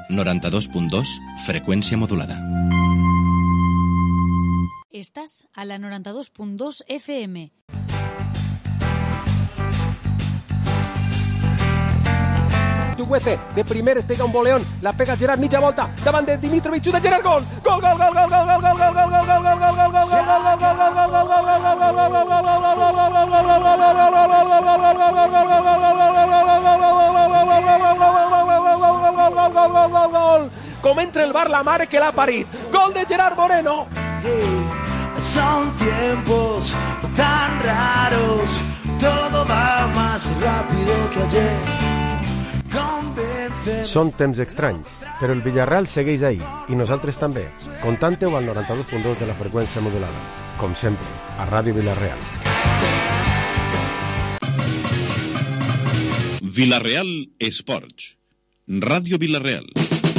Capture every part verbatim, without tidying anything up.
noranta-dos punt dos, freqüència modulada. Estás a la noranta-dos punt dos F M. Chuguece, de primer es pega un boleón, la pega Gerard, mitja volta, davant de Dimitrovic, de Gerard, gol! Gol, gol, gol, gol, gol, gol, gol, gol, gol, gol, gol, gol, gol, gol, gol, gol, com entra el bar la mare que l'ha parit, gol de Gerard Moreno. Son tiempos tan raros, todo va más rápido que ayer. Són temps estranys, però el Villarreal segueix ahí, i nosaltres també. Contante-ho al noranta-dos punt dos de la freqüència modulada. Com sempre, a Ràdio Villarreal. Villarreal Esports. Ràdio Villarreal.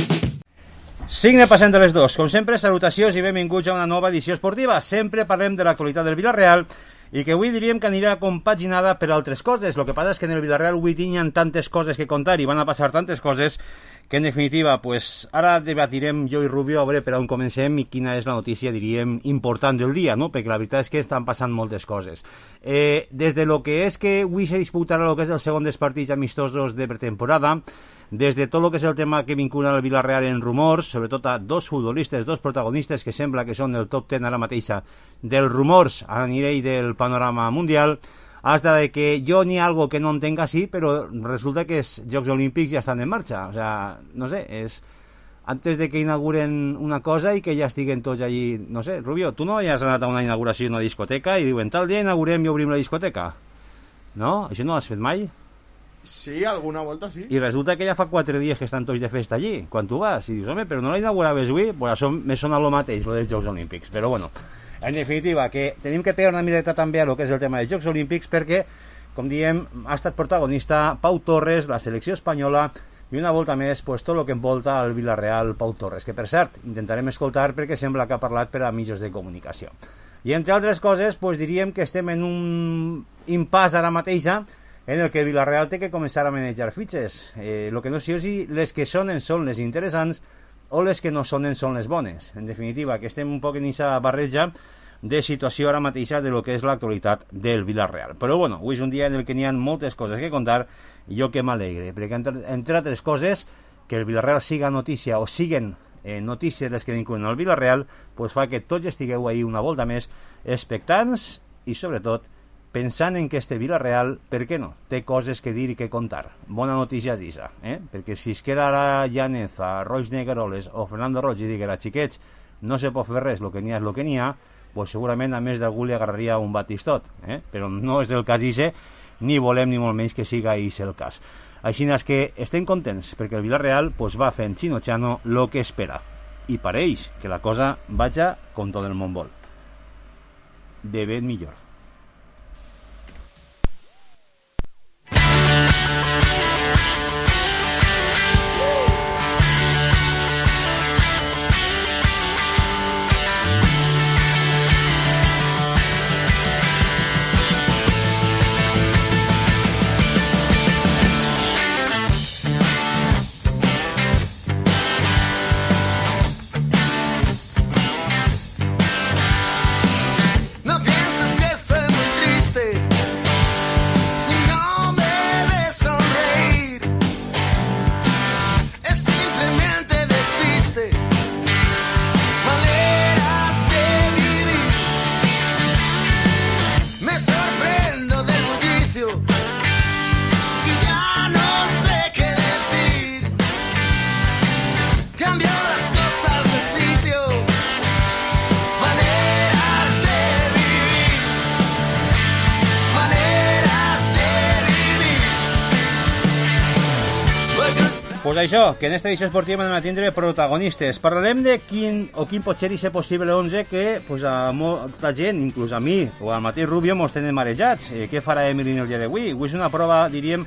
Signe passant de les dos. Com sempre, salutacions i benvinguts a una nova edició esportiva. Sempre parlem de l'actualitat del Villarreal i que avui diríem que anirà compaginada per altres coses. El que passa és que en el Villarreal avui tinien tantes coses que contar i van a passar tantes coses que en definitiva, pues, ara debatirem jo i Rubio a veure per on comencem i quina és la notícia, diríem, important del dia, no? Perquè la veritat és que estan passant moltes coses. Eh, des de lo que és que avui se disputarà el que és el segon dels partits amistosos de pretemporada, des de tot el que és el tema que vincula el Villarreal en rumors, sobretot a dos futbolistes, dos protagonistes que sembla que són el top deu ara mateixa dels rumors a nivell del panorama mundial, hasta de que jo n'hi ha algo que no entenc així, però resulta que els Jocs Olímpics ja estan en marxa. O sea, no sé, és antes de que inauguren una cosa i que ja estiguen tots allí, no sé, Rubio, tu no has anat a una inauguració d'una discoteca i diuen tal dia inaugurem i obrim la discoteca? No? Això no ho has fet mai? Sí, alguna volta sí. I resulta que ja fa quatre dies que estan tots de festa allí, quan tu vas, i dius, home, però no la inauguraves avui? Pues això me sona lo mateix, lo dels Jocs Olímpics, però bueno, en definitiva, que tenim que pegar una mireta també a lo que és el tema dels Jocs Olímpics, perquè, com diem, ha estat protagonista Pau Torres, la selecció espanyola, i una volta més, pues, tot el que envolta el Villarreal Pau Torres, que per cert, intentarem escoltar perquè sembla que ha parlat per a mitjans de comunicació. I entre altres coses, pues, diríem que estem en un impàs ara mateixa, en el que Villarreal té que començar a manejar fitxes. Eh, lo que no sé si les que sonen són les interessants o les que no sonen són les bones. En definitiva, que estem un poc en aquesta barreja de situació ara mateixa de lo que és l'actualitat del Villarreal. Però bueno, avui és un dia en el que n'hi ha moltes coses que contar i jo que m'alegre, perquè entre, entre altres coses, que el Villarreal siga notícia o siguen eh, notícies les que vinculen al Villarreal, pues fa que tots estigueu ahí una volta més expectants i sobretot pensant en que este Villarreal, per què no, té coses que dir i que contar. Bona notícia és aquesta, eh? Perquè si es queda ara Llaneza, Roig Negueroles o Fernando Roig i diguera, xiquets, no se pot fer res, el que n'hi ha és el que n'hi ha, pues segurament a més d'algú li agarraria un batistot, eh? Però no és del cas ixe, ni volem ni molt menys que siga ixe el cas. Així és que estem contents, perquè el Villarreal pues, va fent xino-xano el que espera, i pareix que la cosa vaja com tot el món vol. De ben millor. No pienses que estoy muy triste. Pues això, que en esta edició esportiva anem a tindre protagonistes. Parlarem de quin o quin pot ser aquest possible onze que pues, a molta gent, inclús a mi o al mateix Rubio, mos tenen marejats. Eh, què farà Emily el dia d'avui? Avui és una prova, diríem,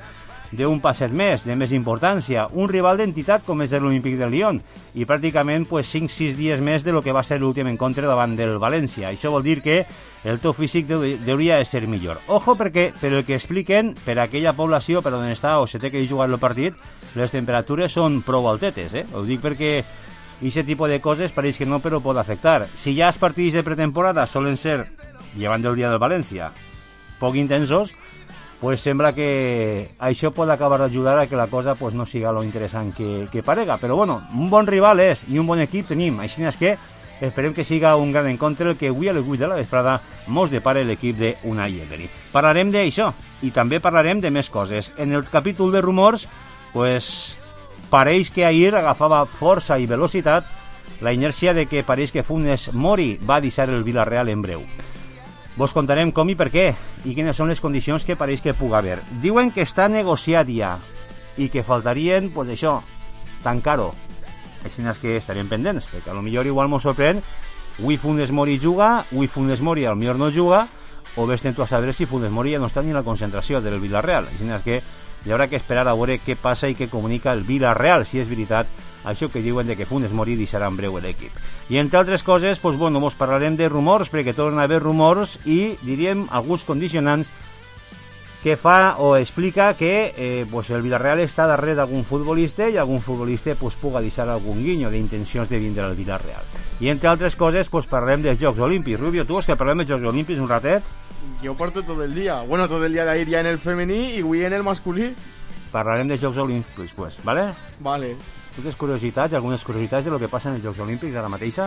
d'un passet més, de més importància, un rival d'entitat com és l'Olímpic del Lyon, i pràcticament pues, cinc sis dies més de lo que va ser l'últim encontre davant del València. Això vol dir que el teu físic hauria de ser millor. Ojo, perquè per el que expliquen, per aquella població per on està o se té que jugar el partit, les temperatures són prou altetes, eh? Ho dic perquè aquest tipus de coses pareix que no, però pot afectar. Si ja els partits de pretemporada solen ser, llevant del dia del València, poc intensos, pues sembla que això pot acabar d'ajudar a que la cosa pues, no siga lo interessant que, que parega. Però bueno, un bon rival és i un bon equip tenim. Així és que esperem que siga un gran encontre el que avui a les vuit de la vesprada mos depara l'equip d'Unai Emery. Parlarem d'això i també parlarem de més coses. En el capítol de rumors, pues, pareix que ahir agafava força i velocitat la inèrcia de que pareix que Funes Mori va deixar el Villarreal en breu. Vos contarem com i per què i quines són les condicions que pareix que pugui haver. Diuen que està negociat ja i que faltarien, pues això, tancar-ho. Així és que estarem pendents, perquè a lo millor igual mos sorprèn, avui Funes Mori juga, avui Funes Mori al millor no juga, o vés-te'n tu a saber si Funes Mori ja no està ni a la concentració del Villarreal. Així és que hi haurà que esperar a veure què passa i què comunica el Villarreal, si és veritat això que diuen de que Funes Mori deixarà en breu l'equip. I entre altres coses, pues, bueno, mos parlarem de rumors, perquè tornen a haver rumors i diríem alguns condicionants que fa o explica que eh, pues el Villarreal està darrere d'algun futbolista i algun futbolista pues, puga deixar algun guinyo d'intencions de vindre al Villarreal. I entre altres coses pues, parlarem dels Jocs Olímpics. Rubio, tu vols que parlem dels Jocs Olímpics un ratet? Yo porto todo el día. Bueno, todo el día de ayer ya en el femení y avui en el masculí. Parlarem dels Jocs Olímpics, pues, ¿vale? Vale. Tu tens curiositats, algunes curiositats de lo que passa en els Jocs Olímpics ara mateixa?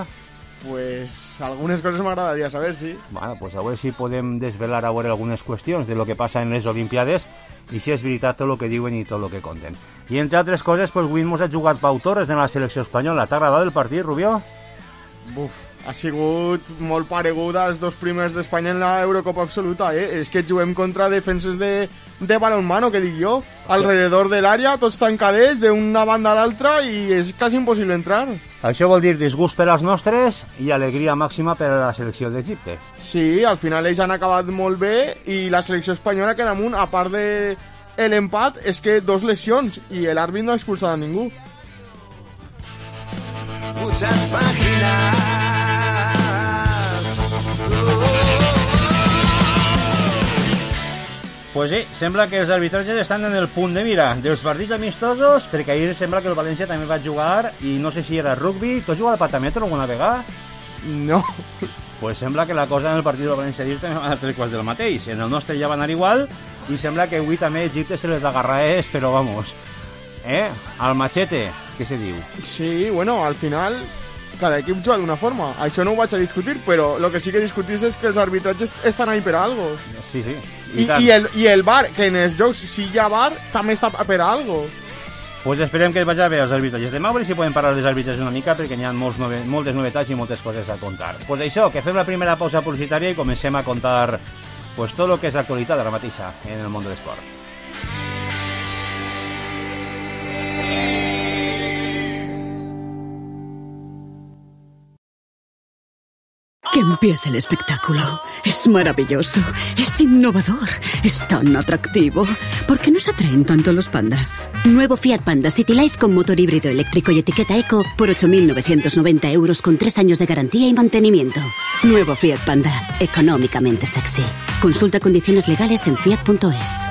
Pues algunes coses m'agradaria saber, sí. Bueno, pues a veure si podem desvelar a veure algunes qüestions de lo que passa en les Olimpiades i si és veritat tot el que diuen i tot el que conten. I entre altres coses, pues avui mos ha jugat Pau Torres en la selecció espanyola. T'ha agradat el partit, Rubio? Buf, ha sigut molt paregut als dos primers d'Espanya en la Eurocopa absoluta, eh? És que juguem contra defenses de, de balonmano, que dic jo, alrededor de l'àrea, tots tancadets d'una banda a l'altra i és quasi impossible entrar. Això vol dir disgust per als nostres i alegria màxima per a la selecció d'Egipte. Sí, al final ells han acabat molt bé i la selecció espanyola queda amunt, a part de l'empat, és que dos lesions i l'àrbit no ha expulsat a ningú. Muchas páginas. Pues sí, sembla que els arbitratges estan en el punt de mira dels partits amistosos, perquè ahir sembla que el València també va jugar i no sé si era rugby. Tu has jugat a patametro alguna vegada? No. Pues sembla que la cosa en el partit del València d'ahir també va anar tres quarts del mateix. En el nostre ja va anar igual i sembla que avui també Egipte se les agarraés, però vamos, eh? Al machete, què se diu? Sí, bueno, al final cada equip juga d'una forma. Això no ho vaig a discutir, però el que sí que discutis és que els arbitratges estan ahí per a algo. Sí, sí. I, I, el, I el bar, que en els jocs, si hi ha bar, també està per a algo. Pues esperem que es vagi bé els arbitratges. Demà a veure si podem parlar dels arbitratges una mica, perquè n'hi ha molts nove, moltes novetats i moltes coses a contar. Pues això, que fem la primera pausa publicitària i comencem a contar pues, tot el que és l'actualitat ara mateixa en el món de l'esport. Que empiece el espectáculo. Es maravilloso, es innovador, es tan atractivo. ¿Por qué nos atraen tanto los pandas? Nuevo Fiat Panda City Life con motor híbrido eléctrico y etiqueta eco por ocho mil novecientos noventa euros con tres años de garantía y mantenimiento. Nuevo Fiat Panda, económicamente sexy. Consulta condiciones legales en fiat punto es.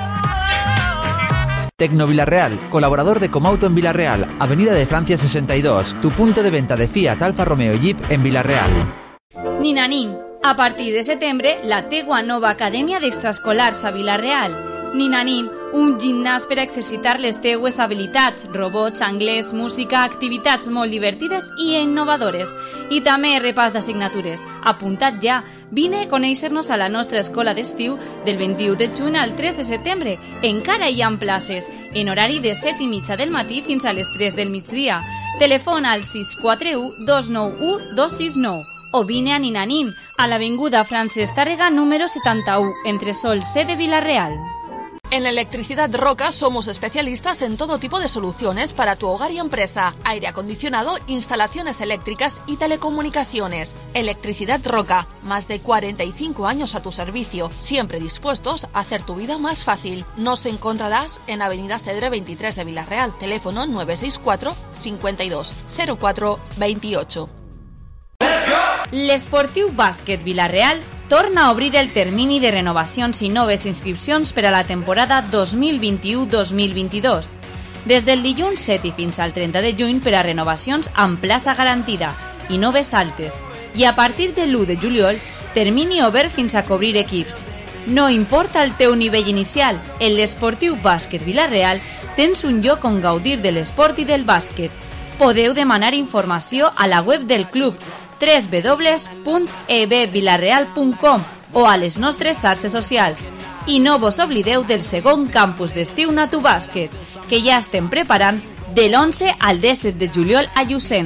Tecno Villarreal, colaborador de Comauto en Villarreal, Avenida de Francia sesenta y dos, tu punto de venta de Fiat, Alfa Romeo y Jeep en Villarreal. Ninanín, a partir de setembre, la tegua nova acadèmia d'extraescolars a Vila-real. Ninanín, un gimnàs per a exercitar les teues habilitats, robots, anglès, música, activitats molt divertides i innovadores. I també repàs d'assignatures. Apuntat ja, vine a conèixer-nos a la nostra escola d'estiu del vint-i-u de juny al tres de setembre. Encara hi ha places, en horari de set i mitja del matí fins a les tres del migdia. Telefona al sis quatre u dos nou u dos sis nou. O vine a Ninanín, a l'avinguda Francesc Tàrrega número setanta-u, entre Sol C de Vila-real. En Electricidad Roca somos especialistas en todo tipo de soluciones para tu hogar y empresa, aire acondicionado, instalaciones eléctricas y telecomunicaciones. Electricidad Roca, más de cuarenta y cinco años a tu servicio, siempre dispuestos a hacer tu vida más fácil. Nos encontrarás en Avenida Cedre veintitrés de Villarreal, teléfono nueve seis cuatro, cincuenta y dos, cero cuatro, veintiocho. L'Esportiu Bàsquet Vila-real torna a obrir el termini de renovacions i noves inscripcions per a la temporada dos mil vint-i-u dos mil vint-i-dos. Des del dilluns set i fins al trenta de juny per a renovacions amb plaça garantida i noves altes. I a partir de l'u de juliol, termini obert fins a cobrir equips. No importa el teu nivell inicial, en l'Esportiu Bàsquet Vila-real tens un lloc on gaudir de l'esport i del bàsquet. Podeu demanar informació a la web del club w w w punt e b vilareal punt com o a les nostres xarxes socials. I no vos oblideu del segon campus d'estiu Natu Bàsquet, que ja estem preparant de l'onze al disset de juliol a Llucena.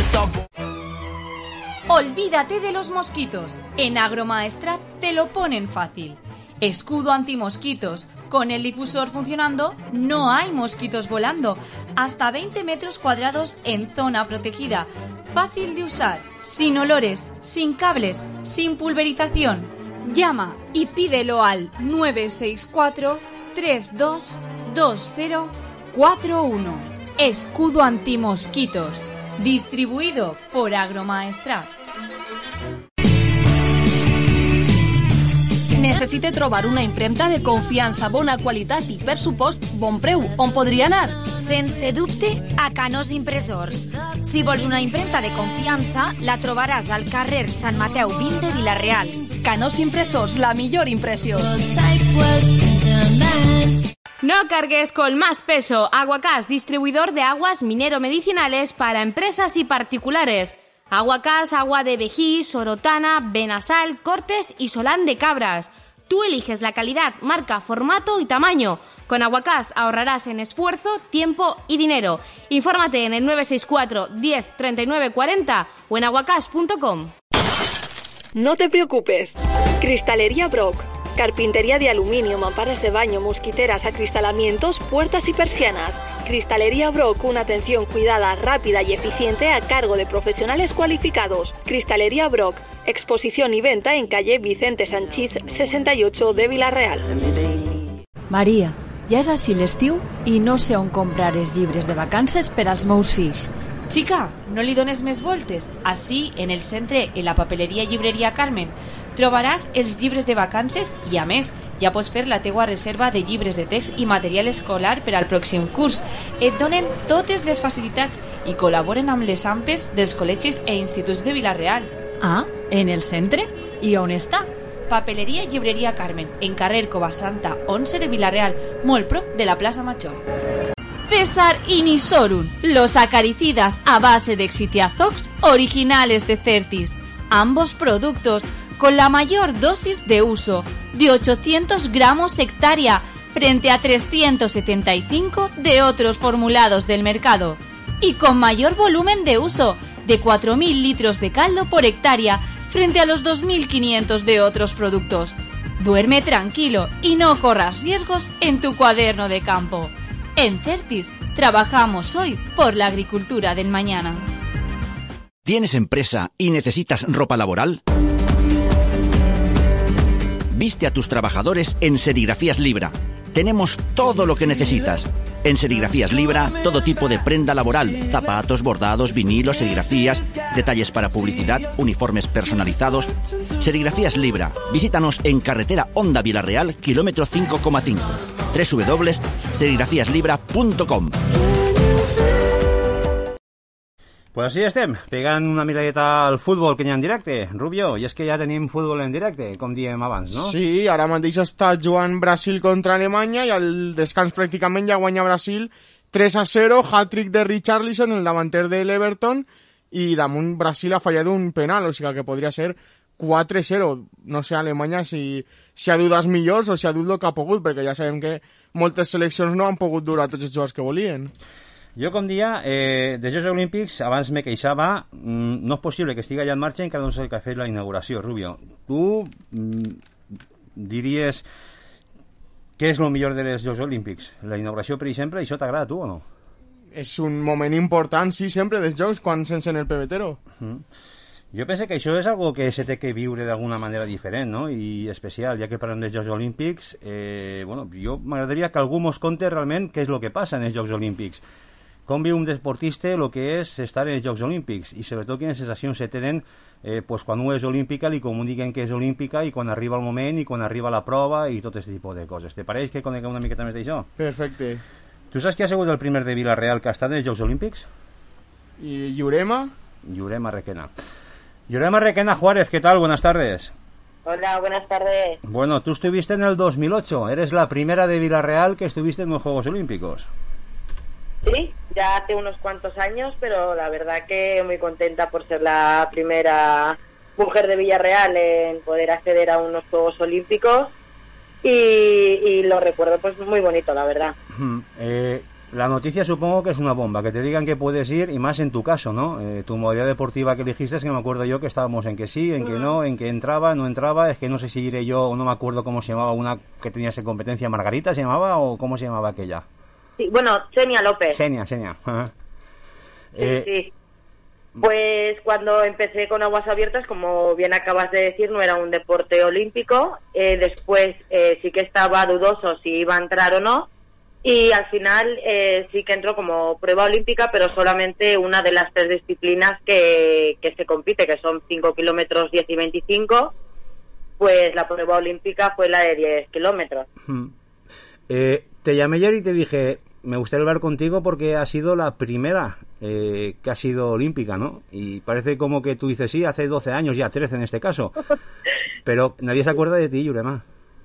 Olvídate de los mosquitos. En Agromaestrat te lo ponen fácil. Escudo antimosquitos. Con el difusor funcionando, no hay mosquitos volando. Hasta veinte metros cuadrados en zona protegida. Fácil de usar, sin olores, sin cables, sin pulverización. Llama y pídelo al nueve seis cuatro, tres dos dos cero cuatro uno. Escudo antimosquitos. Distribuido por Agromaestrat. Necessite trobar una impremta de confiança, bona qualitat i, per supost, bon preu. On podria anar? Sense dubte, a Canós Impressors. Si vols una impremta de confiança, la trobaràs al carrer Sant Mateu vint de Vila-real. Canós Impressors, la millor impressió. No cargues con más peso. Aguacás, distribuidor de aguas minero-medicinales para empresas y particulares. Aguacás, agua de vejí, sorotana, benasal, cortes y solán de cabras. Tú eliges la calidad, marca, formato y tamaño. Con Aguacás ahorrarás en esfuerzo, tiempo y dinero. Infórmate en el nueve seis cuatro, diez, treinta y nueve cuarenta o en aguacás punto com. No te preocupes. Cristalería Brock. Carpintería de aluminio, mamparas de baño, mosquiteras, acristalamientos, puertas y persianas. Cristalería Brock, una atención cuidada, rápida y eficiente a cargo de profesionales cualificados. Cristalería Brock, exposición y venta en calle Vicente Sanchís sesenta y ocho de Vila-real. Maria, ja és així l'estiu i no sé on comprar els llibres de vacances per als meus fills. Chica, no li dones més voltes. Així, en el centre, en la papeleria Llibreria Carmen, trobaràs els llibres de vacances i, a més, ja pots fer la teua reserva de llibres de text i material escolar per al pròxim curs. Et donen totes les facilitats i col·laboren amb les A M P Es dels col·legis e instituts de Vila-real. Ah, en el centre? I on està? Papeleria Llibreria Carmen, en carrer Covasanta onze de Vila-real, molt prop de la plaça Major. César Inisorum, los acaricidas a base de Exitiazox originales de Certis. Ambos productos con la mayor dosis de uso, de ochocientos gramos hectárea, frente a trescientos setenta y cinco de otros formulados del mercado. Y con mayor volumen de uso, de cuatro mil litros de caldo por hectárea, frente a los dos mil quinientos de otros productos. Duerme tranquilo y no corras riesgos en tu cuaderno de campo. En Certis, trabajamos hoy por la agricultura del mañana. ¿Tienes empresa y necesitas ropa laboral? Viste a tus trabajadores en Serigrafías Libra. Tenemos todo lo que necesitas. En Serigrafías Libra, todo tipo de prenda laboral, zapatos, bordados, vinilos, serigrafías, detalles para publicidad, uniformes personalizados. Serigrafías Libra. Visítanos en carretera Honda Vila-real, kilómetro cinco coma cinco. doble u doble u doble u punt serigrafías libra punto com. Pues així estem, pegant una miradeta al futbol que hi ha en directe, Rubio, i és que ja tenim futbol en directe, com diem abans, no? Sí, ara mateix està jugant Brasil contra Alemanya i al descans pràcticament ja guanya Brasil tres a zero, hat-trick de Richarlison, el davanter de l'Everton, i damunt Brasil ha fallat un penal, o sigui que podria ser quatre a zero. No sé Alemanya si, si ha dut els millors o si ha dut el que ha pogut, perquè ja sabem que moltes seleccions no han pogut dur a tots els jugadors que volien. Jo, com dia, eh, de Jocs Olímpics, abans me queixava, mmm, no és possible que estigui allà en marxa encara no sé que ha fet la inauguració, Rubio. Tu mmm, diries Què és el millor dels Jocs Olímpics? La inauguració, per exemple, això t'agrada a tu o no? És un moment important, sí, sempre, dels Jocs, quan s'encén el pebetero. Mm. Jo penso que això és algo que se té que viure d'alguna manera diferent, no? I especial, ja que parlem dels Jocs Olímpics, eh, bueno, jo m'agradaria que algú mos conte realment què és el que passa en els Jocs Olímpics. Com viu un deportista el que és estar en els Jocs Olímpics i sobretot quines sensacions se tenen eh, pues, quan un és olímpica, li comuniquen que és olímpica i quan arriba el moment i quan arriba la prova i tot aquest tipus de coses. Te pareix que coneguem una miqueta més d'això? Perfecte. Tu saps qui ha sigut el primer de Vila-real que ha estat en els Jocs Olímpics? ¿Y Llurema? Llurema Requena. Llurema Requena Juárez, ¿qué tal? Buenas tardes. Hola, buenas tardes. Bueno, tú estuviste en el dos mil ocho, eres la primera de Vila-real que estuviste en los Juegos Olímpicos. Sí, ya hace unos cuantos años, pero la verdad que muy contenta por ser la primera mujer de Vila-real en poder acceder a unos Juegos Olímpicos y, y lo recuerdo pues muy bonito, la verdad. Eh, la noticia supongo que es una bomba, que te digan que puedes ir y más en tu caso, ¿no? Eh, tu modalidad deportiva que elegiste, es que me acuerdo yo que estábamos en que sí, en que no, en que entraba, no entraba, es que no sé si iré yo o no me acuerdo cómo se llamaba una que tenías en competencia, Margarita se llamaba o cómo se llamaba aquella. Sí, bueno, Xenia López. Xenia, Xenia. eh, sí, sí. Pues cuando empecé con aguas abiertas, como bien acabas de decir, no era un deporte olímpico. Eh, después eh, sí que estaba dudoso si iba a entrar o no. Y al final eh, sí que entró como prueba olímpica, pero solamente una de las tres disciplinas que, que se compite, que son cinco kilómetros, diez y veinticinco. Pues la prueba olímpica fue la de diez kilómetros. Eh, te llamé ayer y te dije, me gustaría hablar contigo porque ha sido la primera eh, que ha sido olímpica, ¿no? Y parece como que tú dices, sí, hace doce años, ya trece en este caso. Pero nadie se acuerda de ti, Llurema.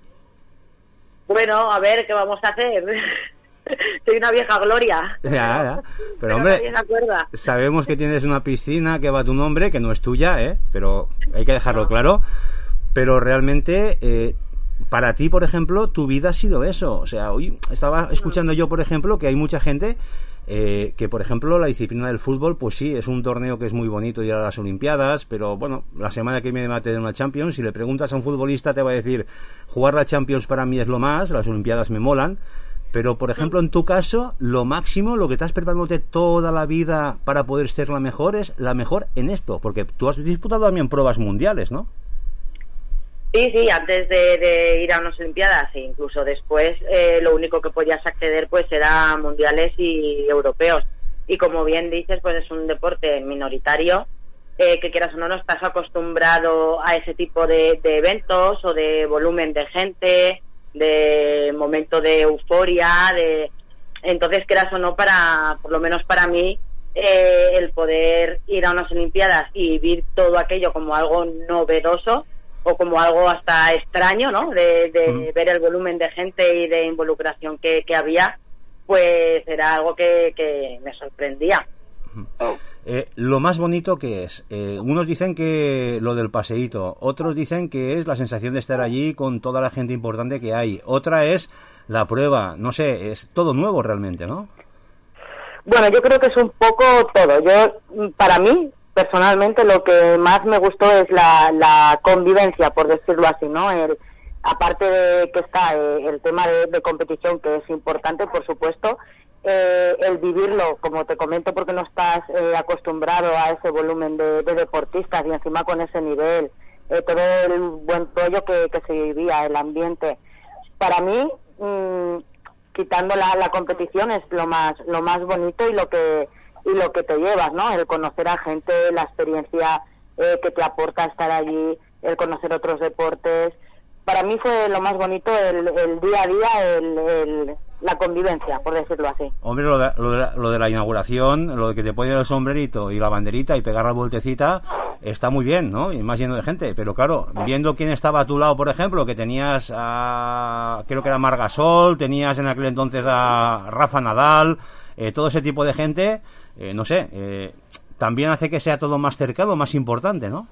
Bueno, a ver, ¿qué vamos a hacer? Soy una vieja gloria. Ya, ya. Pero, Pero hombre, nadie se acuerda. Sabemos que tienes una piscina que va a tu nombre, que no es tuya, ¿eh? Pero hay que dejarlo claro. Pero realmente... Eh, para ti, por ejemplo, tu vida ha sido eso. O sea, hoy estaba escuchando yo, por ejemplo, que hay mucha gente eh, que, por ejemplo, la disciplina del fútbol, pues sí, es un torneo que es muy bonito ir a las Olimpiadas, pero bueno, la semana que viene va a tener una Champions. Si le preguntas a un futbolista te va a decir, jugar la Champions para mí es lo más, las Olimpiadas me molan. Pero, por ejemplo, en tu caso, lo máximo, lo que estás preparándote toda la vida para poder ser la mejor es la mejor en esto, porque tú has disputado también pruebas mundiales, ¿no? Sí, sí, antes de, de ir a unas Olimpiadas e incluso después, eh, lo único que podías acceder pues era mundiales y europeos. Y como bien dices, pues es un deporte minoritario, eh, que quieras o no, no estás acostumbrado a ese tipo de, de eventos o de volumen de gente, de momento de euforia, de entonces quieras o no, para, por lo menos para mí, eh, el poder ir a unas Olimpiadas y vivir todo aquello como algo novedoso, o como algo hasta extraño, ¿no? De, de uh-huh. ver el volumen de gente y de involucración que, que había, pues era algo que, que me sorprendía. Uh-huh. Eh, lo más bonito que es, eh, unos dicen que lo del paseíto, otros dicen que es la sensación de estar allí con toda la gente importante que hay, otra es la prueba, no sé, es todo nuevo realmente, ¿no? Bueno, yo creo que es un poco todo. Yo, para mí, personalmente, lo que más me gustó es la, la convivencia, por decirlo así, ¿no? El, aparte de que está eh, el tema de, de competición, que es importante, por supuesto, eh, el vivirlo, como te comento, porque no estás eh, acostumbrado a ese volumen de, de deportistas y encima con ese nivel, eh, todo el buen rollo que, que se vivía, el ambiente. Para mí, mmm, quitando la, la competición, es lo más, lo más bonito y lo que... y lo que te llevas, ¿no? El conocer a gente, la experiencia eh, que te aporta estar allí, el conocer otros deportes. Para mí fue lo más bonito el, el día a día, el, el, la convivencia, por decirlo así. Hombre, lo de, lo, de la, lo de la inauguración, lo de que te ponen el sombrerito y la banderita y pegar la vueltecita, está muy bien, ¿no? Y más lleno de gente. Pero claro, viendo quién estaba a tu lado, por ejemplo, que tenías a, creo que era Margasol, tenías en aquel entonces a Rafa Nadal, eh, todo ese tipo de gente... Eh, no sé, eh, también hace que sea todo más cercano, más importante, ¿no?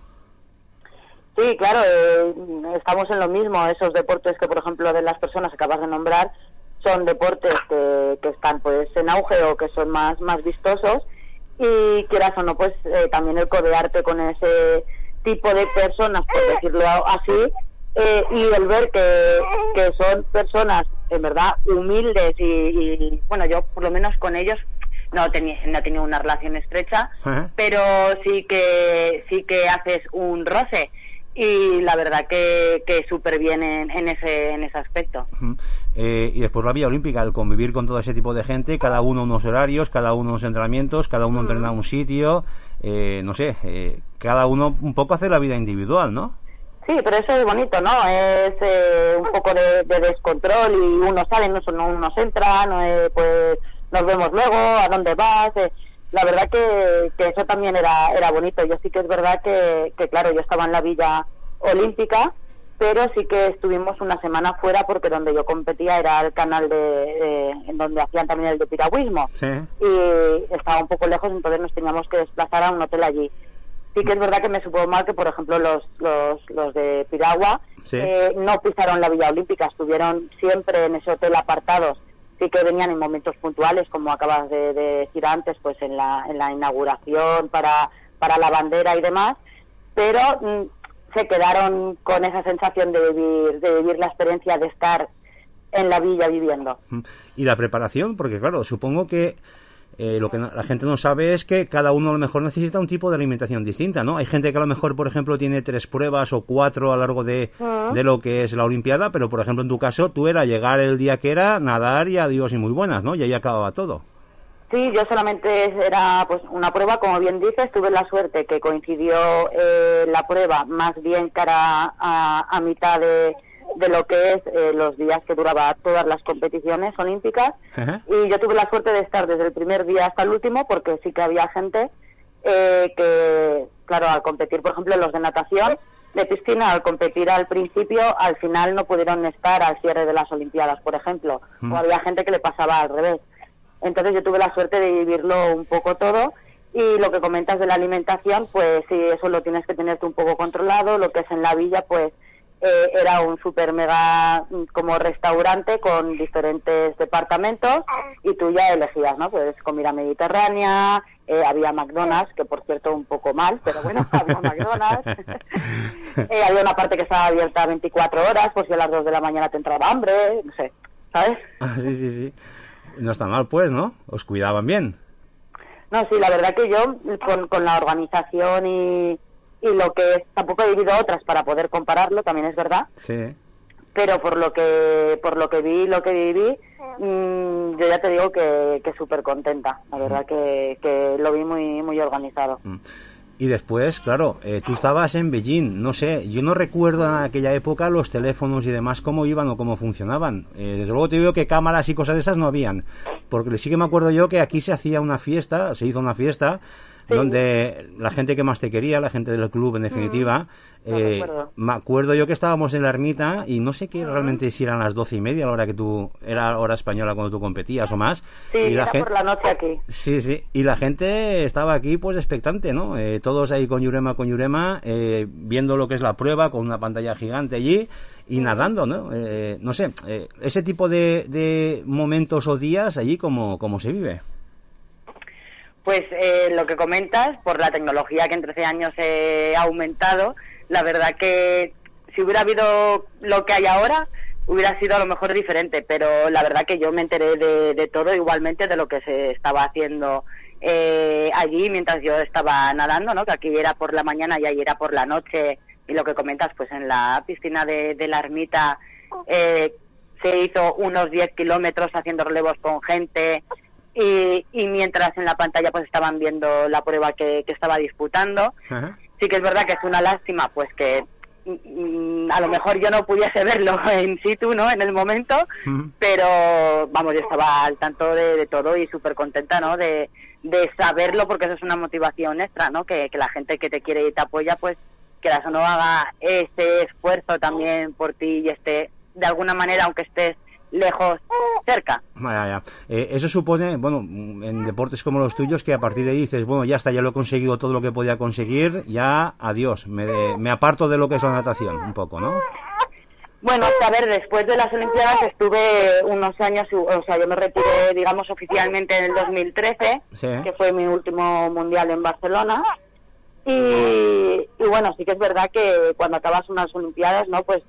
Sí, claro, eh, estamos en lo mismo. Esos deportes que, por ejemplo, de las personas que acabas de nombrar, son deportes que, que están pues en auge o que son más, más vistosos, y quieras o no, pues eh, también el codearte con ese tipo de personas, por decirlo así, eh, y el ver que, que son personas, en verdad, humildes y, y, bueno, yo por lo menos con ellos no tenía no he tenido una relación estrecha, uh-huh. pero sí que sí que haces un roce. Y la verdad que, que súper bien en, en ese en ese aspecto. Uh-huh. Eh, y después la Villa Olímpica, el convivir con todo ese tipo de gente, cada uno unos horarios, cada uno unos entrenamientos, cada uno uh-huh. entrena a un sitio, eh, no sé, eh, cada uno un poco hace la vida individual, ¿no? Sí, pero eso es bonito, ¿no? Es eh, un poco de, de descontrol y unos salen, unos, unos entran, eh, pues nos vemos luego, ¿a dónde vas? Eh, La verdad que, que eso también era era bonito. Yo sí que es verdad que, que, claro, yo estaba en la Villa Olímpica, pero sí que estuvimos una semana fuera porque donde yo competía era el canal de, de en donde hacían también el de piragüismo. Sí. Y estaba un poco lejos, entonces nos teníamos que desplazar a un hotel allí. Sí que es verdad que me supo mal que, por ejemplo, los los, los de piragua sí. eh, no pisaron la Villa Olímpica, estuvieron siempre en ese hotel apartados. Sí que venían en momentos puntuales, como acabas de, de decir antes, pues en la en la inauguración para para la bandera y demás, pero mm, se quedaron con esa sensación de vivir de vivir la experiencia de estar en la villa viviendo. Y la preparación, porque claro, supongo que eh, lo que la gente no sabe es que cada uno a lo mejor necesita un tipo de alimentación distinta, ¿no? Hay gente que a lo mejor, por ejemplo, tiene tres pruebas o cuatro a lo largo de, uh-huh. de lo que es la Olimpiada, pero por ejemplo en tu caso tú era llegar el día que era, nadar y adiós y muy buenas, ¿no? Y ahí acababa todo. Sí, yo solamente era pues una prueba, como bien dices, tuve la suerte que coincidió eh, la prueba más bien cara a, a mitad de de lo que es eh, los días que duraba todas las competiciones olímpicas. Uh-huh. Y yo tuve la suerte de estar desde el primer día hasta el último, porque sí que había gente eh, que, claro, al competir, por ejemplo, los de natación, de piscina, al competir al principio, al final no pudieron estar al cierre de las Olimpiadas, por ejemplo, uh-huh. o había gente que le pasaba al revés. Entonces yo tuve la suerte de vivirlo un poco todo. Y lo que comentas de la alimentación, pues sí, eso lo tienes que tenerte un poco controlado. Lo que es en la villa, pues Eh, era un super mega como restaurante con diferentes departamentos y tú ya elegías, ¿no? Pues comida mediterránea, eh, había McDonald's, que por cierto un poco mal, pero bueno, había McDonald's. eh, había una parte que estaba abierta veinticuatro horas, pues si a las dos de la mañana te entraba hambre, no sé, ¿sabes? Ah, sí, sí, sí. No está mal, pues, ¿no? Os cuidaban bien. No, sí, la verdad que yo con, con la organización y y lo que es, tampoco he vivido otras para poder compararlo, también es verdad. Sí. Pero por lo que por lo que vi, lo que viví, mmm, yo ya te digo que, que súper contenta. La verdad que, que lo vi muy muy organizado. Y después, claro, eh, tú estabas en Beijing, no sé, yo no recuerdo en aquella época los teléfonos y demás cómo iban o cómo funcionaban. Eh, desde luego te digo que cámaras y cosas de esas no habían, porque sí que me acuerdo yo que aquí se hacía una fiesta, se hizo una fiesta, sí. donde la gente que más te quería, la gente del club en definitiva, mm, no eh, recuerdo. Me acuerdo yo que estábamos en la ermita y no sé qué realmente si eran las doce y media a la hora que tú, era hora española cuando tú competías o más. Sí, y la era gente, por la noche aquí. Sí, sí, y la gente estaba aquí pues expectante, ¿no? Eh, todos ahí con Yurema, con Yurema, eh, viendo lo que es la prueba con una pantalla gigante allí y mm. nadando, ¿no? Eh, no sé, eh, ese tipo de, de momentos o días allí como, como se vive. Pues eh, lo que comentas, por la tecnología que en trece años eh, ha aumentado, la verdad que si hubiera habido lo que hay ahora, hubiera sido a lo mejor diferente, pero la verdad que yo me enteré de, de todo, igualmente de lo que se estaba haciendo eh, allí mientras yo estaba nadando, ¿no? Que aquí era por la mañana y allí era por la noche, y lo que comentas, pues en la piscina de, de la ermita eh, se hizo unos diez kilómetros haciendo relevos con gente. Y, y mientras en la pantalla pues estaban viendo la prueba que, que estaba disputando. Ajá. Sí que es verdad que es una lástima pues que mm, a lo mejor yo no pudiese verlo en situ, ¿no? En el momento, uh-huh. pero vamos, yo estaba al tanto de, de todo y súper contenta, ¿no? De, de saberlo, porque eso es una motivación extra, ¿no? Que, que la gente que te quiere y te apoya pues que la no haga ese esfuerzo también por ti y esté de alguna manera, aunque estés lejos, cerca. Ya, ya. Eh, eso supone, bueno, en deportes como los tuyos, que a partir de ahí dices, bueno, ya está, ya lo he conseguido todo lo que podía conseguir, ya adiós, me, de, me aparto de lo que es la natación, un poco, ¿no? Bueno, a ver, después de las Olimpiadas estuve unos años, o sea, yo me retiré, digamos, oficialmente en el dos mil trece, sí. que fue mi último mundial en Barcelona, y, y bueno, sí que es verdad que cuando acabas unas Olimpiadas, ¿no?, pues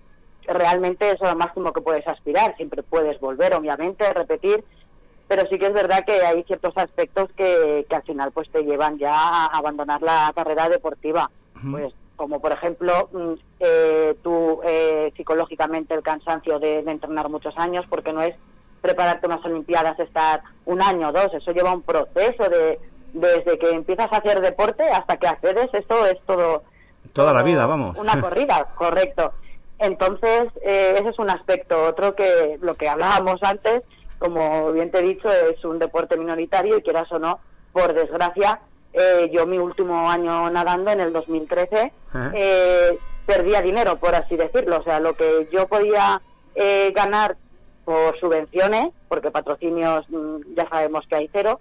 realmente eso es lo máximo que puedes aspirar. Siempre puedes volver, obviamente, repetir, pero sí que es verdad que hay ciertos aspectos que, que al final pues te llevan ya a abandonar la carrera deportiva. Uh-huh. Pues como por ejemplo eh, tú eh, psicológicamente el cansancio de, de entrenar muchos años, porque no es prepararte unas olimpiadas, estar un año o dos, eso lleva un proceso de desde que empiezas a hacer deporte hasta que accedes, eso es todo toda todo la vida, vamos, una corrida. Correcto. Entonces eh, ese es un aspecto. Otro, que lo que hablábamos antes, como bien te he dicho, es un deporte minoritario y quieras o no, por desgracia, eh, yo mi último año nadando, en el dos mil trece, ¿Eh? Eh, perdía dinero, por así decirlo. O sea, lo que yo podía eh, ganar por subvenciones, porque patrocinios mmm, ya sabemos que hay cero,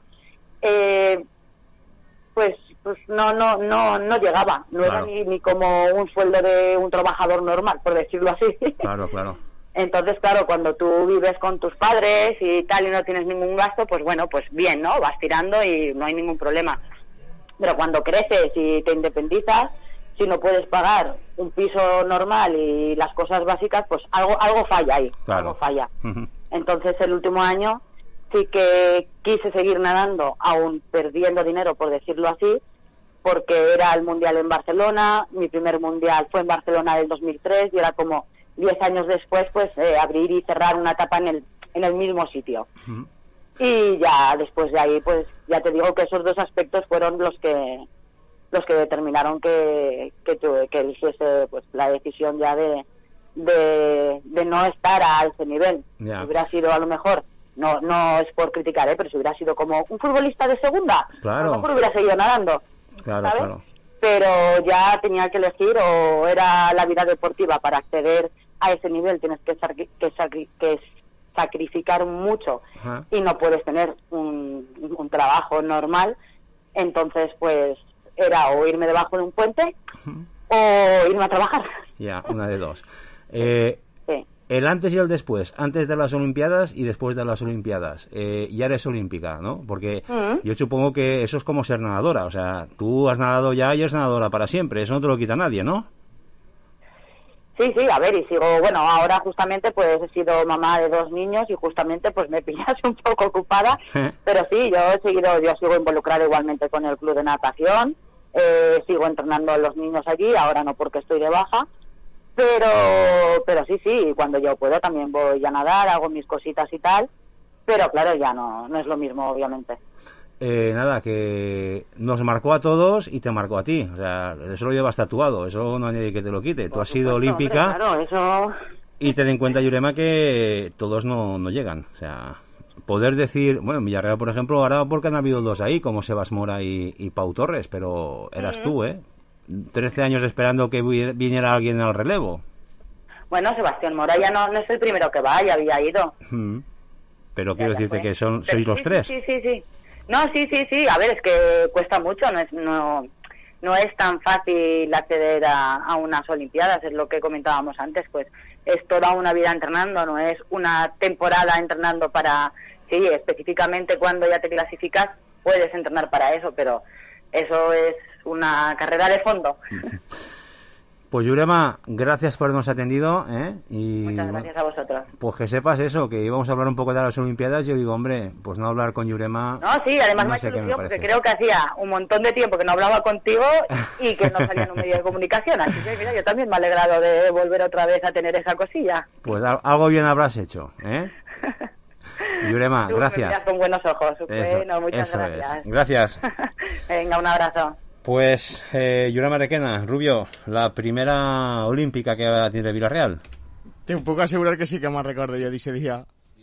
eh, pues pues no no no no llegaba. No claro. era ni, ni como un sueldo de un trabajador normal, por decirlo así. Claro, claro. Entonces, claro, cuando tú vives con tus padres y tal y no tienes ningún gasto, pues bueno, pues bien, ¿no? Vas tirando y no hay ningún problema. Pero cuando creces y te independizas, si no puedes pagar un piso normal y las cosas básicas, pues algo algo falla ahí, claro. algo falla. Uh-huh. Entonces, el último año sí que quise seguir nadando, aún perdiendo dinero, por decirlo así, porque era el Mundial en Barcelona, mi primer Mundial fue en Barcelona del dos mil tres y era como diez años después, pues eh, abrir y cerrar una etapa en el en el mismo sitio. Uh-huh. Y ya después de ahí, pues ya te digo que esos dos aspectos fueron los que los que determinaron que que, tuve, que eligiese pues la decisión ya de de, de no estar a ese nivel. Yeah. Si hubiera sido a lo mejor, no no es por criticar, ¿eh? Pero si hubiera sido como un futbolista de segunda, claro. a lo mejor hubiera seguido nadando. Claro, ¿sabes? Claro. Pero ya tenía que elegir, o era la vida deportiva. Para acceder a ese nivel tienes que, sacri- que, sacri- que sacrificar mucho. Ajá. Y no puedes tener un, un trabajo normal. Entonces, pues, era o irme debajo de un puente uh-huh. o irme a trabajar. Ya, una de dos. Eh, sí. El antes y el después, antes de las Olimpiadas y después de las Olimpiadas. Eh, ya eres olímpica, ¿no? Porque uh-huh. yo supongo que eso es como ser nadadora. O sea, tú has nadado ya y eres nadadora para siempre. Eso no te lo quita nadie, ¿no? Sí, sí, a ver, y sigo, bueno, ahora justamente pues he sido mamá de dos niños y justamente pues me pillas un poco ocupada, pero sí, yo he seguido, yo sigo involucrada igualmente con el club de natación, eh, sigo entrenando a los niños allí, ahora no porque estoy de baja, pero pero sí, sí, cuando yo puedo también voy a nadar, hago mis cositas y tal, pero claro, ya no, no es lo mismo, obviamente. Eh, nada, que nos marcó a todos y te marcó a ti. O sea, eso lo llevas tatuado, eso no hay nadie que te lo quite. Por Tú has sido supuesto, olímpica. Hombre, claro, eso... Y ten en cuenta, Yurema, que todos no, no llegan. O sea, poder decir, bueno, en Villarreal, por ejemplo, ahora porque han habido dos ahí, como Sebas Mora y, y Pau Torres, pero eras uh-huh. tú, ¿eh? trece años esperando que viniera alguien al relevo. Bueno, Sebastián Mora ya no, no es el primero que va, ya había ido. Uh-huh. Pero ya quiero decirte fue. que son sois los sí, tres. Sí, sí, sí. No, sí, sí, sí. A ver, es que cuesta mucho, no es no no es tan fácil acceder a, a unas Olimpiadas, es lo que comentábamos antes, pues es toda una vida entrenando, no es una temporada entrenando para... Sí, específicamente cuando ya te clasificas puedes entrenar para eso, pero eso es una carrera de fondo. Pues Yurema, gracias por habernos atendido, ¿eh? Y, muchas gracias a vosotros. Pues que sepas eso, que íbamos a hablar un poco de las Olimpiadas. Yo digo, hombre, pues no hablar con Yurema... No, sí, además no me ha sé hecho ilusión porque parece. creo que hacía un montón de tiempo que no hablaba contigo y que no salía en un medio de comunicación. Así que, mira, yo también me he alegrado de volver otra vez a tener esa cosilla. Pues algo bien habrás hecho, ¿eh? Yurema, Tú gracias. Me miras con buenos ojos. Eso, bueno, muchas eso gracias. Es. Gracias. Venga, un abrazo. Pues, eh, Yurema Requena, Rubio, la primera olímpica que va a tener Villarreal. Te puc assegurar que sí que me'n recordo jo d'aquest dia.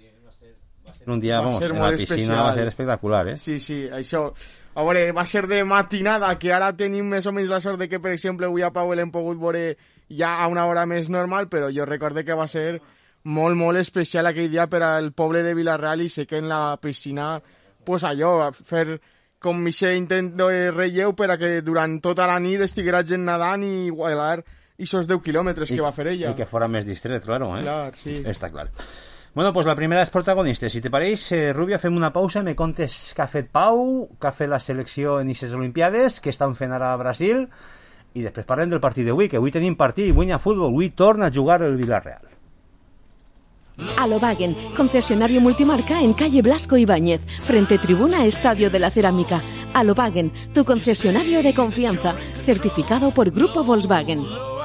Un dia, vamos, en la piscina especial. Va ser espectacular, eh? Sí, sí, això... A veure, va ser de matinada, que ara tenim més o menys la sort de que, per exemple, avui a Pau l'hem pogut veure ja a una hora més normal, però jo recorde que va ser molt, molt especial aquell dia per al poble de Villarreal i sé que en la piscina, pues allò, fer... com aquest intent de relleu per a que durant tota la nit estiguera gent nadant i igualar esos deu quilòmetres que va fer ella. I que fora més distret, claro, eh? Clar, sí. Està clar. Bueno, pues la primera és protagonistes. Si te pareix, eh, Rubia, fem una pausa, me contes què ha fet Pau, què ha fet la selecció en aquestes Olimpiades, que estan fent ara a Brasil, i després parlem del partit d'avui, que avui tenim partit i guanya futbol, avui torna a jugar el Villarreal. Alobagen, concesionario multimarca en calle Blasco Ibáñez, frente tribuna Estadio de la Cerámica. Alobagen, tu concesionario de confianza, certificado por Grupo Volkswagen.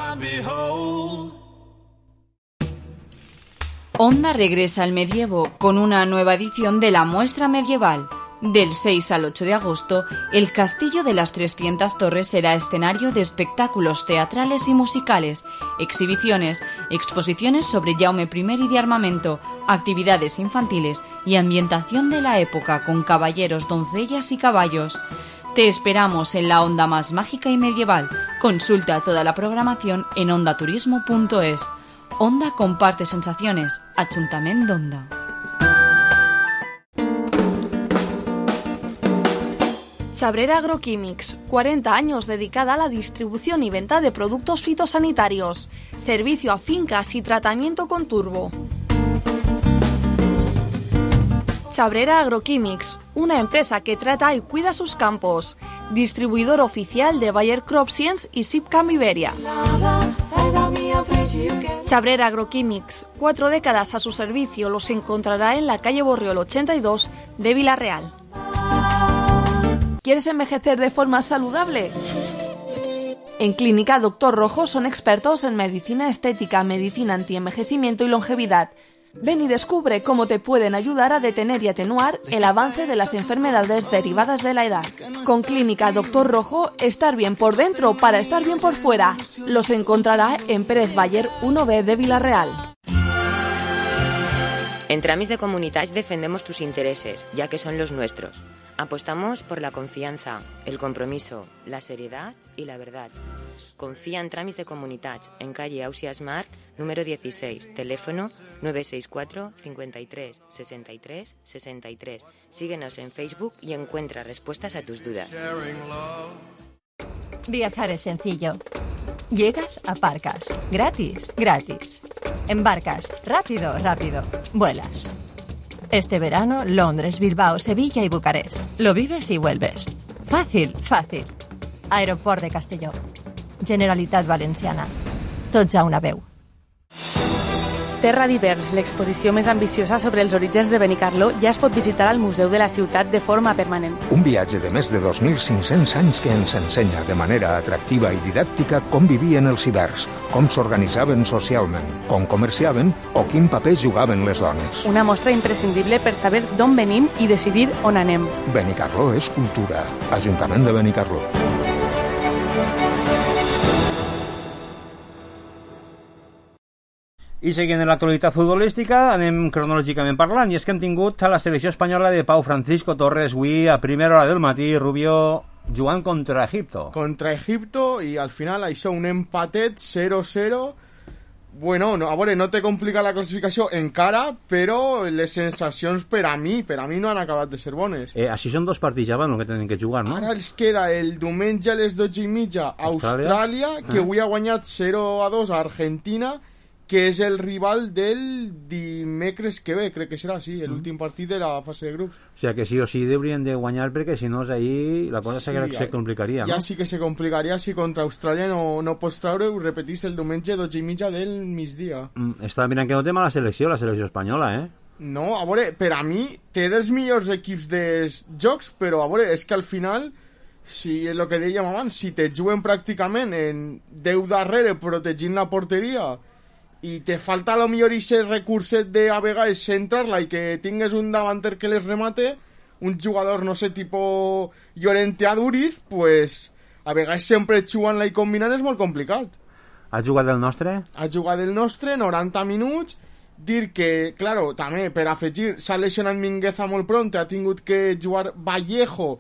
Onda regresa al medievo con una nueva edición de la muestra medieval. Del seis al ocho de agosto, el Castillo de las trescientas Torres será escenario de espectáculos teatrales y musicales, exhibiciones, exposiciones sobre Jaume primero y de armamento, actividades infantiles y ambientación de la época con caballeros, doncellas y caballos. Te esperamos en la onda más mágica y medieval. Consulta toda la programación en ondaturismo punto es. Onda comparte sensaciones. Ajuntament d'Onda. Chabrera Agroquímics, cuarenta años dedicada a la distribución y venta de productos fitosanitarios, servicio a fincas y tratamiento con turbo. Chabrera Agroquímics, una empresa que trata y cuida sus campos, distribuidor oficial de Bayer Crop Science y Sipcam Iberia. Chabrera Agroquímics, cuatro décadas a su servicio, los encontrará en la calle Borriol ochenta y dos de Villarreal. ¿Quieres envejecer de forma saludable? En Clínica Doctor Rojo son expertos en medicina estética, medicina antienvejecimiento y longevidad. Ven y descubre cómo te pueden ayudar a detener y atenuar el avance de las enfermedades derivadas de la edad. Con Clínica Doctor Rojo, estar bien por dentro para estar bien por fuera. Los encontrará en Pérez Bayer uno B de Villarreal. En Tramis de Comunitats defendemos tus intereses, ya que son los nuestros. Apostamos por la confianza, el compromiso, la seriedad y la verdad. Confía en Tramis de Comunitats, en calle Ausias Mar, número dieciséis, teléfono nueve seis cuatro, cincuenta y tres, sesenta y tres, sesenta y tres. Síguenos en Facebook y encuentra respuestas a tus dudas. Viajar es sencillo. Llegas, aparcas. Gratis, gratis. Embarcas, rápido, rápido. Vuelas. Este verano, Londres, Bilbao, Sevilla y Bucarest. Lo vives y vuelves. Fàcil, fàcil. Aeroport de Castelló. Generalitat Valenciana. Tots a una veu. Terra d'Hivers, l'exposició més ambiciosa sobre els orígens de Benicarló, ja es pot visitar al Museu de la Ciutat de forma permanent. Un viatge de més de dos mil cinc-cents anys que ens ensenya de manera atractiva i didàctica com vivien els hiverns, com s'organitzaven socialment, com comerciaven o quin paper jugaven les dones. Una mostra imprescindible per saber d'on venim i decidir on anem. Benicarló és cultura. Ajuntament de Benicarló. I seguint en l'actualitat futbolística, anem cronològicament parlant, i és que hem tingut a la selecció espanyola de Pau Francisco Torres avui a primera hora del matí, Rubio, jugant contra Egipto. Contra Egipto, i al final això, un empatet zero zero. Bueno, no, a veure, no té complicat la classificació encara, però les sensacions per a mi, per a mi no han acabat de ser bones. Eh, així són dos partits ja van el que tenen que jugar, no? Ara els queda el diumenge a les dotze i mitja a Austràlia, Austràlia que ah. avui ha guanyat zero a dos a Argentina, que és el rival del dimecres que ve, crec que serà, sí, l'últim partit de la fase de grups. O sigui que sí o sí haurien de guanyar, perquè si no és ahí la cosa sí, se complicaria, ja no? Sí que se complicaria si contra Austràlia no, no pots treure, ho repetís, el diumenge dotze i mitja del migdia. Mm, estava mirant que no té mala selecció, la selecció espanyola, eh? No, a veure, per a mi té dels millors equips dels jocs, però a veure, és que al final, si és el que dèiem abans, si te juguen pràcticament en deu darrere protegint la porteria i te falta a lo millor aquest recurset de a vegades centrar-la i que tingues un davanter que les remate, un jugador, no sé, tipo Llorente Aduriz, pues a vegades sempre jugant-la i combinant és molt complicat. Ha jugat el nostre? Ha jugat el nostre, noranta minuts, dir que, claro, també per afegir, s'ha lesionat Mingueza molt pront, ha tingut que jugar Vallejo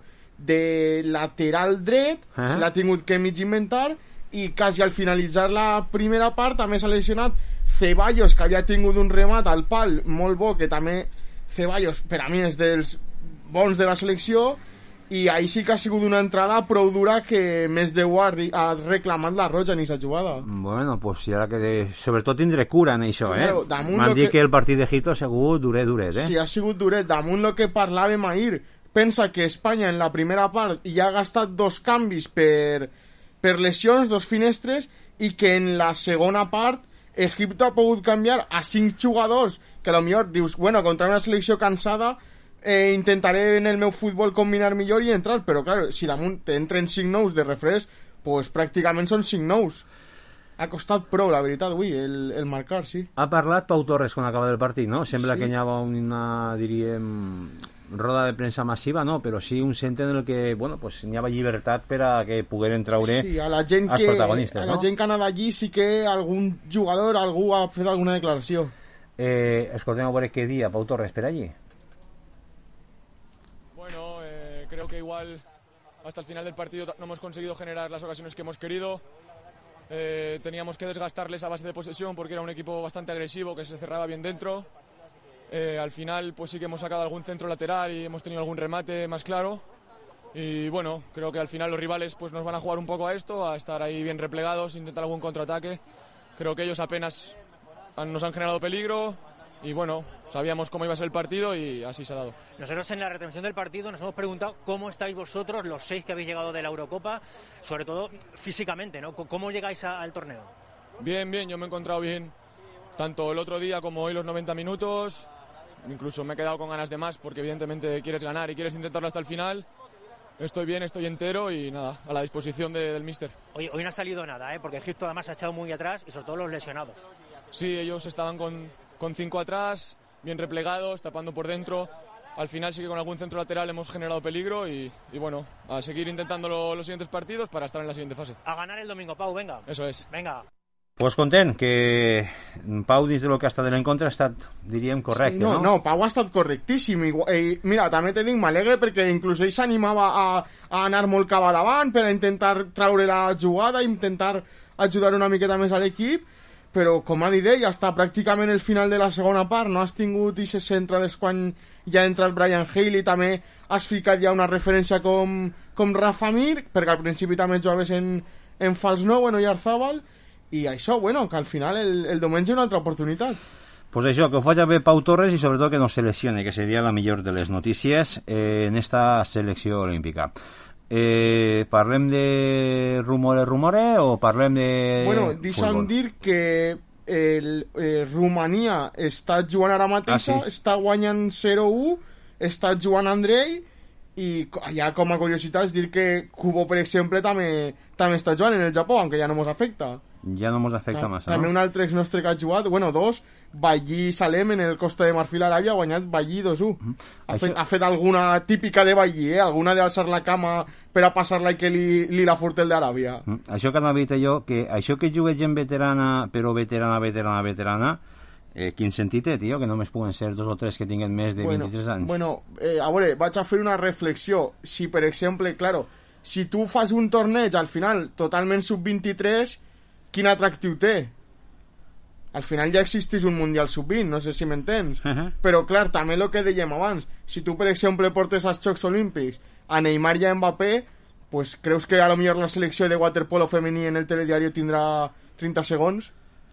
de lateral dret, eh? Se l'ha tingut que mig inventar, i quasi al finalitzar la primera part també s'ha lesionat Ceballos, que havia tingut un remat al pal molt bo, que també Ceballos per a mi és dels bons de la selecció, i ahí sí que ha sigut una entrada prou dura que més de ha, ha reclamat la roja en aquesta jugada. Bueno, pues si ara que de... sobretot tindré cura en això, claro, eh? M'han dit que... que el partit d'Egipto ha sigut duret, duret, eh? Sí, ha sigut duret, damunt lo que parlàvem ahir. Pensa que Espanya en la primera part ja ha gastat dos canvis per per lesions, dos finestres, i que en la segona part Egipto ha pogut canviar a cinc jugadors, que a lo millor dius, bueno, contra una selecció cansada eh, intentaré en el meu futbol combinar millor i entrar, però clar, si damunt t'entren cinc nous de refresc, pues pràcticament són cinc nous. Ha costat prou, la veritat, avui, el, el marcar, sí. Ha parlat Pau Torres quan acaba el partit, no? Sembla Sí. que hi ha una, diríem, roda de premsa massiva, no? Però sí un centre en el que, bueno, pues n'hi ha llibertat per a que pogueren traure Sí, a la gent els que, protagonistes, a la no? gent que ha anat allí sí que algun jugador, algú ha fet alguna declaració. Eh, escoltem a veure què dia Pau Torres per allí. Bueno, eh, creo que igual hasta el final del partido no hemos conseguido generar las ocasiones que hemos querido. Eh, teníamos que desgastarles a base de posesión porque era un equipo bastante agresivo que se cerraba bien dentro. Eh, al final pues sí que hemos sacado algún centro lateral y hemos tenido algún remate más claro. Y bueno, creo que al final los rivales pues nos van a jugar un poco a esto, a estar ahí bien replegados, intentar algún contraataque. Creo que ellos apenas han- nos han generado peligro. Y bueno, sabíamos cómo iba a ser el partido y así se ha dado. Nosotros en la retransmisión del partido nos hemos preguntado cómo estáis vosotros, los seis que habéis llegado de la Eurocopa, sobre todo físicamente, ¿no? ¿Cómo llegáis a- al torneo? Bien, bien, yo me he encontrado bien tanto el otro día como hoy los noventa minutos. Incluso me he quedado con ganas de más porque evidentemente quieres ganar y quieres intentarlo hasta el final. Estoy bien, estoy entero y nada, a la disposición de- del míster. Hoy, hoy no ha salido nada, ¿eh? Porque Egipto además ha echado muy atrás y sobre todo los lesionados. Sí, ellos estaban con, con cinco atrás, bien replegados, tapando por dentro. Al final sí que con algún centro lateral hemos generado peligro y, y bueno, a seguir intentando lo- los siguientes partidos para estar en la siguiente fase. A ganar el domingo, Pau, venga. Eso es. Venga. Pues content que Pau, dins de lo que ha estat de l'encontre, ha estat, diríem, correcte, no, no? no, Pau ha estat correctíssim. Igual, eh, mira, també te dic, m'alegre perquè inclús ell s'animava a, a anar molt cap a davant per a intentar traure la jugada, intentar ajudar una miqueta més a l'equip, però com ha dit ell, hasta pràcticament el final de la segona part no has tingut i se centra des quan ja ha entrat Brian Haley, també has ficat ja una referència com, com Rafa Mir, perquè al principi també jugaves en, en fals nou, en Oyarzábal, i això, bueno, que al final el, el diumenge una altra oportunitat. Pues això, que ho faci bé Pau Torres i sobretot que no se lesione, que seria la millor de les notícies eh, en esta selecció olímpica. Eh, parlem de rumore, rumore o parlem de Bueno, deixa'm futbol? dir que el, eh, Romania està jugant ara mateix, Ah, sí? està guanyant zero u, està jugant Andrei, i co- ja com a curiositat és dir que Kubo, per exemple, també, també està jugant en el Japó, aunque ja no mos afecta. Ja no mos afecta Ta- massa, també no? un altre ex nostre que ha jugat, bueno, dos, Ballí Salem en el Costa de Marfil, Aràbia, ha guanyat Ballí dos u. Ha, Això- fet, ha fet alguna típica de Ballí, eh? Alguna d'alçar la cama per a passar-la i que li, li la furte el d'Aràbia. Mm, Això que anava a dir jo, que això que jugue gent veterana, però veterana, veterana, veterana, eh, quin sentit té, tio? Que només puguen ser dos o tres que tinguen més de bueno, vint-i-tres anys. Bueno, eh, a veure, vaig a fer una reflexió. Si, per exemple, claro, si tu fas un torneig al final totalment sub vint-i-tres, quin atractiu té? Al final ja existeix un Mundial sub vint, no sé si m'entens. Uh -huh. Però, clar, també el que dèiem abans, si tu, per exemple, portes als Jocs Olímpics a Neymar i a Mbappé, pues, creus que a lo millor la selecció de waterpolo femení en el telediario tindrà trenta segons?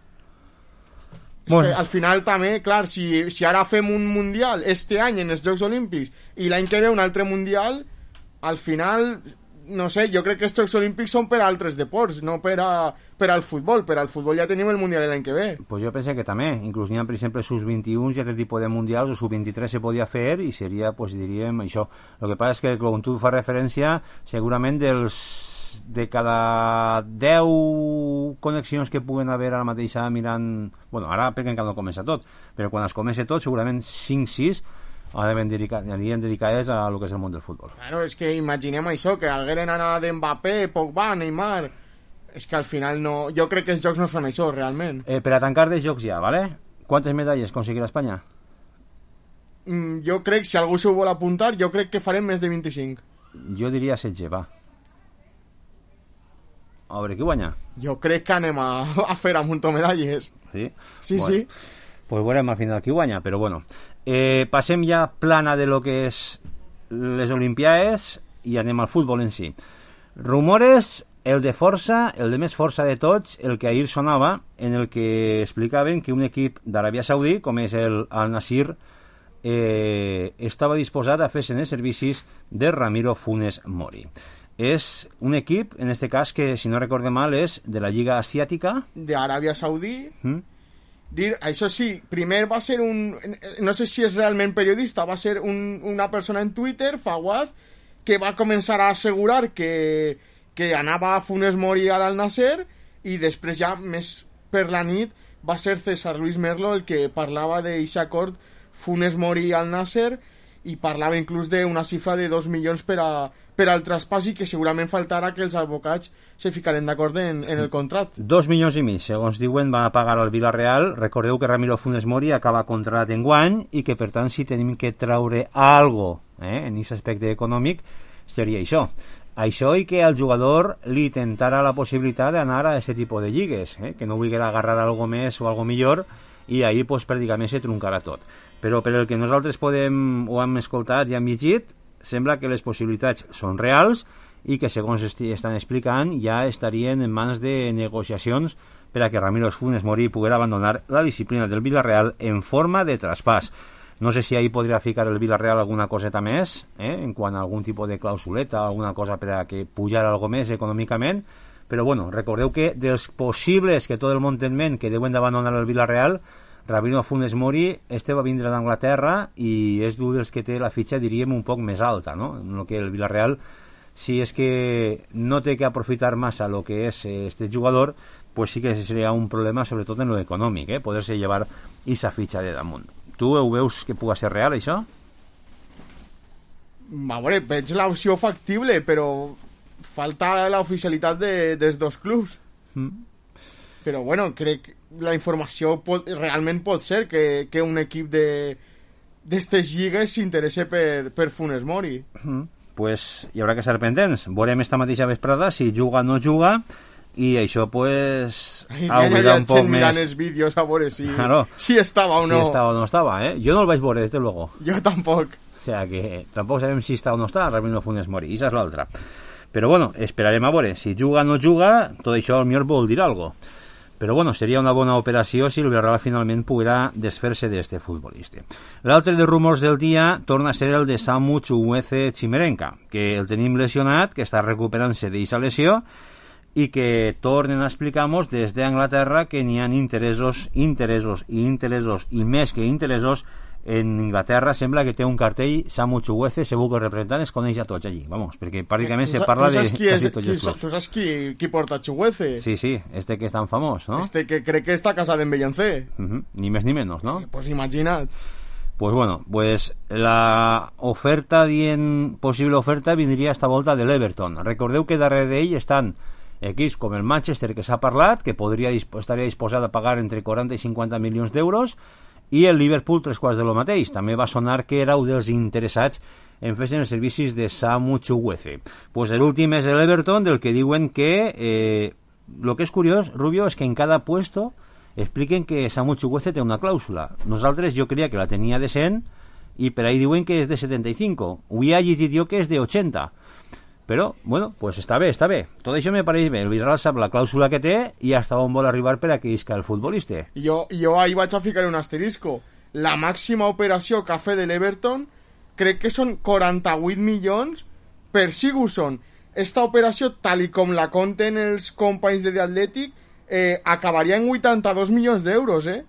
És Bueno. que al final també, clar, si, si ara fem un Mundial este any en els Jocs Olímpics i l'any que ve un altre Mundial, al final, no sé, jo crec que els Jocs Olímpics són per a altres deports, no per, a, per al futbol. Per al futbol ja tenim el Mundial l'any que ve. Pues jo pense que també, inclús n'hi ha, per exemple, sub vint-i-un, ja aquest tipus de mundials, o sub vint-i-tres se podia fer, i seria, pues, diríem, això. El que passa és que, com tu fa referència, segurament dels de cada deu connexions que puguen haver ara mateix mirant... Bueno, ara perquè encara no comença tot, però quan es comença tot, segurament cinc sis anirien dedicades a lo que és el món del futbol. Claro, és que imaginem això, que hagueren anat d'Mbappé, Pogba, Neymar... És que al final no... Jo crec que els jocs no són això, realment. Eh, per a tancar de jocs ja, ¿vale? Quantes medalles aconseguirà Espanya? Mm, jo crec, si algú s'ho vol apuntar, jo crec que farem més de vint-i-cinc. Jo diria setze, va. A veure qui guanya. Jo crec que anem a, a fer a muntó medalles. Sí? Sí, bueno, sí. Pues veurem al final qui guanya, però bueno. Eh, passem ja plana de lo que és les Olimpiades i anem al futbol en si. Rumores, el de força, el de més força de tots, el que ahir sonava, en el que explicaven que un equip d'Aràbia Saudí, com és el Al-Nasir, eh, estava disposat a fer-se en els servicis de Ramiro Funes Mori. és un equip, en este cas, que, si no recorde mal, és de la Lliga Asiàtica. D'Aràbia Saudí. Mm. Dir, això sí, primer va ser un... No sé si és realment periodista, va ser un, una persona en Twitter, Fawad, que va començar a assegurar que, que anava a Funes Mori a l'Al-Nasser, i després ja, més per la nit, va ser César Luis Merlo el que parlava d'aquest acord Funes Mori al Nasser, i parlava inclús d'una xifra de dos milions per, a, per al traspàs, i que segurament faltarà que els advocats se ficaren d'acord en, en el contracte. Dos milions i mig, segons diuen, va pagar al Villarreal. Recordeu que Ramiro Funes Mori acaba contrat enguany i que, per tant, si tenim que traure algo eh, en aquest aspecte econòmic, seria això. Això i que al jugador li tentara la possibilitat d'anar a aquest tipus de lligues, eh, que no volguera agarrar algo més o algo millor, i ahir pues, pràcticament se truncarà tot. Però per el que nosaltres podem o hem escoltat i hem llegit, sembla que les possibilitats són reals i que, segons estan explicant, ja estarien en mans de negociacions per a que Ramiro Funes Mori poguera abandonar la disciplina del Villarreal en forma de traspàs. No sé si ahí podria ficar el Villarreal alguna coseta més, eh, en quant a algun tipus de clausuleta, alguna cosa per a que pujar algo més econòmicament, però bueno, recordeu que dels possibles que tot el món té en ment que deuen d'abandonar el Villarreal, Ramiro Funes Mori este va vindre d'Anglaterra i és d'un dels que té la fitxa, diríem, un poc més alta, no? En el que el Villarreal, si és que no té que aprofitar massa el que és este jugador, pues sí que seria un problema, sobretot en lo econòmic, eh? Poder-se llevar esa fitxa de damunt. Tu ho veus que pugui ser real, això? A veure, veig l'opció factible, però falta l'oficialitat de, dels dos clubs. Mm. Però bueno, crec que la informació pot, realment pot ser que, que un equip de d'estes lligues s'interessa per, per Funes Mori. Mm. Pues hi haurà que ser pendents. Veurem esta mateixa vesprada si juga o no juga, i això pues Ai, haurà un poc més... mirant els vídeos a veure si, claro, si estava o no. Si estava o no estava, eh? Jo no el vaig veure, desde luego. Jo tampoc. O sea que tampoc sabem si està o no està Ramiro Funes Mori, i això és l'altra. Però bueno, esperarem a veure. Si juga o no juga, tot això potser vol dir alguna cosa. Però bueno, seria una bona operació si el Villarreal finalment poguera desfer-se d'este futbolista. L'altre de rumors del dia torna a ser el de Samu Chukwueze Chimerenka, que el tenim lesionat, que està recuperant-se d'aquesta lesió, i que tornen a explicar-nos des d'Anglaterra que n'hi ha interessos, interessos i interessos, i més que interessos. En Inglaterra sembla que té un cartell Samu Chukwueze, segur que el representant es coneix a tots allí, vamos, perquè pràcticament se parla de quasi tots els clubs. Tu saps qui, qui porta Chukwueze? Sí, sí, este que és tan famós, ¿no? Este que crec que està casat en Beyoncé. Uh -huh. Ni més ni menys, ¿no? Eh, pues imagina't. Pues bueno, pues la oferta, dient possible oferta, vindria esta volta de l'Everton. Recordeu que darrere d'ell estan equips com el Manchester, que s'ha parlat, que podria estaria disposat a pagar entre quaranta i cinquanta milions d'euros, i el Liverpool tres quarts de lo mateix. També va sonar que era un dels interessats en fer els servicis de Samu Chukwueze. Pues l'últim és l'Everton, del que diuen que eh, lo que és curiós, Rubio, és que en cada puesto expliquen que Samu Chukwueze té una clàusula. Nosaltres jo creia que la tenia de cent i per ahí diuen que és de setenta i cinc. Avui ha llegit jo que és de ochenta. Però, bueno, pues està bé, està bé. Tot això me pareix bé. El Villarreal sap la clàusula que té i hasta on vol arribar per a que isca el futbolista. Jo, jo ahí vaig a ficar un asterisco. La màxima operació que ha fet de l'Everton crec que són quaranta-vuit milions per Sigurdsson. Esta operació, tal i com la conten els companys de The Athletic, eh, acabaria en vuitanta-dos milions d'euros, eh?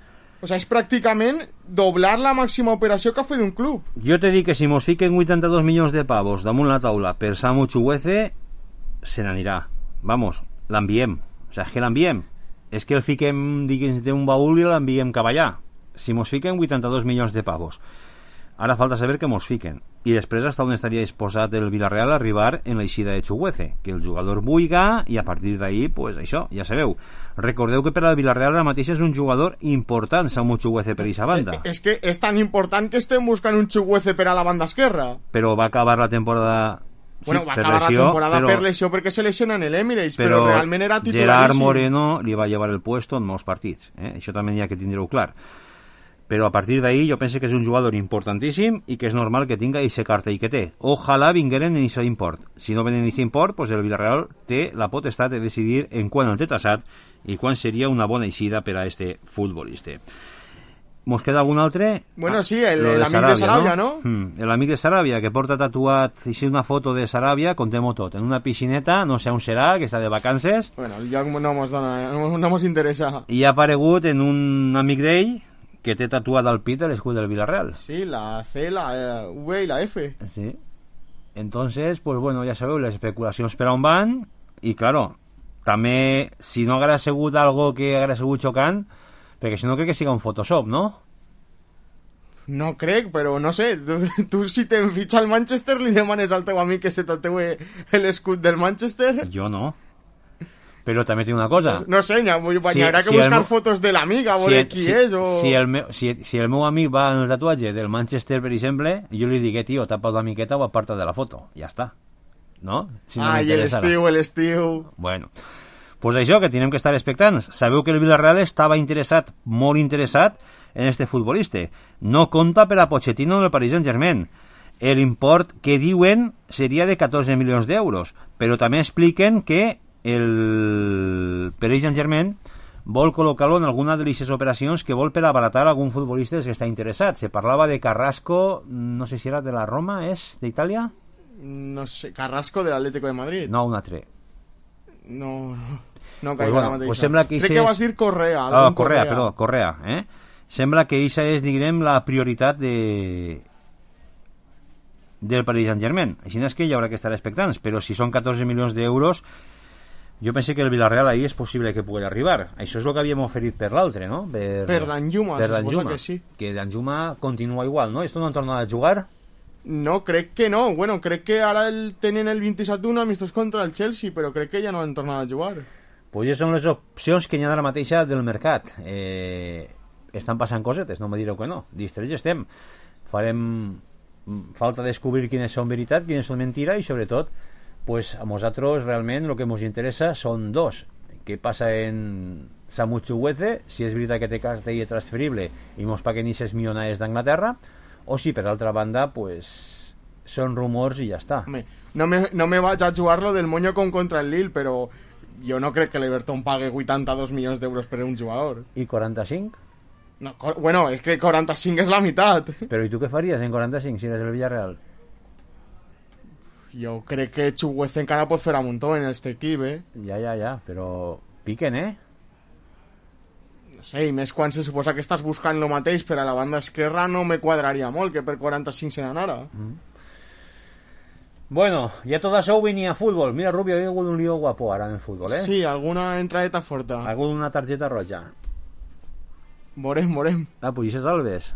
O sea, és pràcticament doblar la màxima operació que ha fet un club. Jo te dic que si mos fiquen vuitanta-dos milions de pavos damunt la taula per Samu Chukwueze, se n'anirà. Vamos, l'enviem. O sea, és que l'enviem. És que el fiquem, diguem, d'un baúl i l'enviem cap allà. Si mos fiquen vuitanta-dos milions de pavos. Ara falta saber que mos fiquen. I després hasta on estaria disposat el Villarreal a arribar en l'eixida de Chukwueze, que el jugador vulga, i a partir d'ahí, pues això, ja sabeu. Recordeu que per al Villarreal ara mateix és un jugador important, Samu Chukwueze, per aquesta banda. És que és tan important que estem buscant un Chukwueze per a la banda esquerra. Però va acabar la temporada... Bueno, sí, va acabar lesió, la temporada però, per lesió perquè se lesiona en l'Emirates, però, però realment era titularíssim. Gerard Moreno li va llevar el puesto en molts partits. Eh? Això també hi ha que tindre-ho clar. Però a partir d'ahí jo penso que és un jugador importantíssim i que és normal que tinga aquest cartell que té. Ojalà vingueren en aquest import. Si no venen en aquest import, pues el Villarreal té la potestat de decidir en quan el té tassat i quan seria una bona eixida per a este futbolista. Mos queda algun altre? Bueno, ah, sí, el, l'amic de Saràbia, no? no? Mm, l'amic de Saràbia, que porta tatuat així una foto de Saràbia, contem-ho tot, en una piscineta, no sé on serà, que està de vacances. Bueno, el lloc no mos dona, no, no mos interessa. I ha aparegut en un amic d'ell que té tatuat al pit l'escut del Villarreal. Sí, la C, la V i la F. Sí. Entonces, pues bueno, ja sabeu, les especulacions per on van, i claro, també, si no haguera sigut algo que haguera sigut xocant, perquè si no crec que siga un Photoshop, no? No crec, però no sé, tu, tu si te'n fitxa al Manchester li demanes al teu amic que se tatue l'escut del Manchester? Jo no. Però també tinc una cosa. No sé, n'hi si, haurà que si buscar meu, fotos de l'amic a veure si, qui si, és o... Si el, meu, si, si el meu amic va en el tatuatge del Manchester, per exemple, jo li dic, tio, tapa la miqueta o aparta de la foto. Ja està. No? Si no ah, i l'estiu, l'estiu... Bueno... Pues això, que tenim que estar expectants. Sabeu que el Villarreal estava interessat, molt interessat, en este futbolista. No compta per a Pochettino del Paris Saint-Germain. L'import que diuen seria de catorze milions d'euros, però també expliquen que el Paris Saint-Germain vol col·locar-lo en alguna de les operacions que vol per abaratar algun futbolista que està interessat. Se parlava de Carrasco, no sé si era de la Roma, és d'Itàlia? No sé, Carrasco de l'Atlético de Madrid. No, un altre. No, no pues caiga bueno, la mateixa. Pues sembla que Crec que és... vas dir Correa. Ah, Correa, Correa, perdó, Correa, eh? Sembla que això és, diguem, la prioritat de... del Paris Saint-Germain. Així és que hi haurà que estar expectants, però si són catorze milions d'euros, jo penso que el Villarreal ahí és possible que pugui arribar. Això és el que havíem oferit per l'altre, no? Per, per Danjuma, per se Danjuma, suposa que sí. Que Danjuma continua igual, no? Esto no han tornat a jugar? No, crec que no. Bueno, crec que ara el tenen el vint-i-set d'un amistós contra el Chelsea, però crec que ja no han tornat a jugar. Pues ja són les opcions que hi ha ara mateixa del mercat. Eh, estan passant cosetes, no me direu que no. Distrets estem. Farem falta descobrir quines són veritat, quines són mentira, i sobretot, pues a nosaltres realment el que ens interessa són dos. Què passa en Samu Chukwueze, si és veritat que té cartell transferible i mos paguen ixes milionades d'Anglaterra, o si per altra banda pues són rumors i ja està. Home, no me, no me vaig a jugar-lo del Moño com contra el Lille, però jo no crec que l'Everton pague vuitanta-dos milions d'euros per un jugador. I quaranta-cinc? No, bueno, és que quaranta-cinc és la meitat. Però i tu què faries en quaranta-cinc si eres el Villarreal? Jo crec que Chukwueze encara pot fer a muntó en este equip, eh? Ja, ja, ja, però piquen, eh? Sí, i més quan se suposa que estàs buscant el mateix per a la banda esquerra, no me quadraria molt que per quaranta-cinc se n'anara. Mm. Bueno, ja tot això venia a futbol. Mira, Rubio, hi ha hagut un lío guapo ara en el futbol, eh? Sí, alguna entradeta forta. Alguna targeta roja. Morem, morem. Ah, pues és Alves.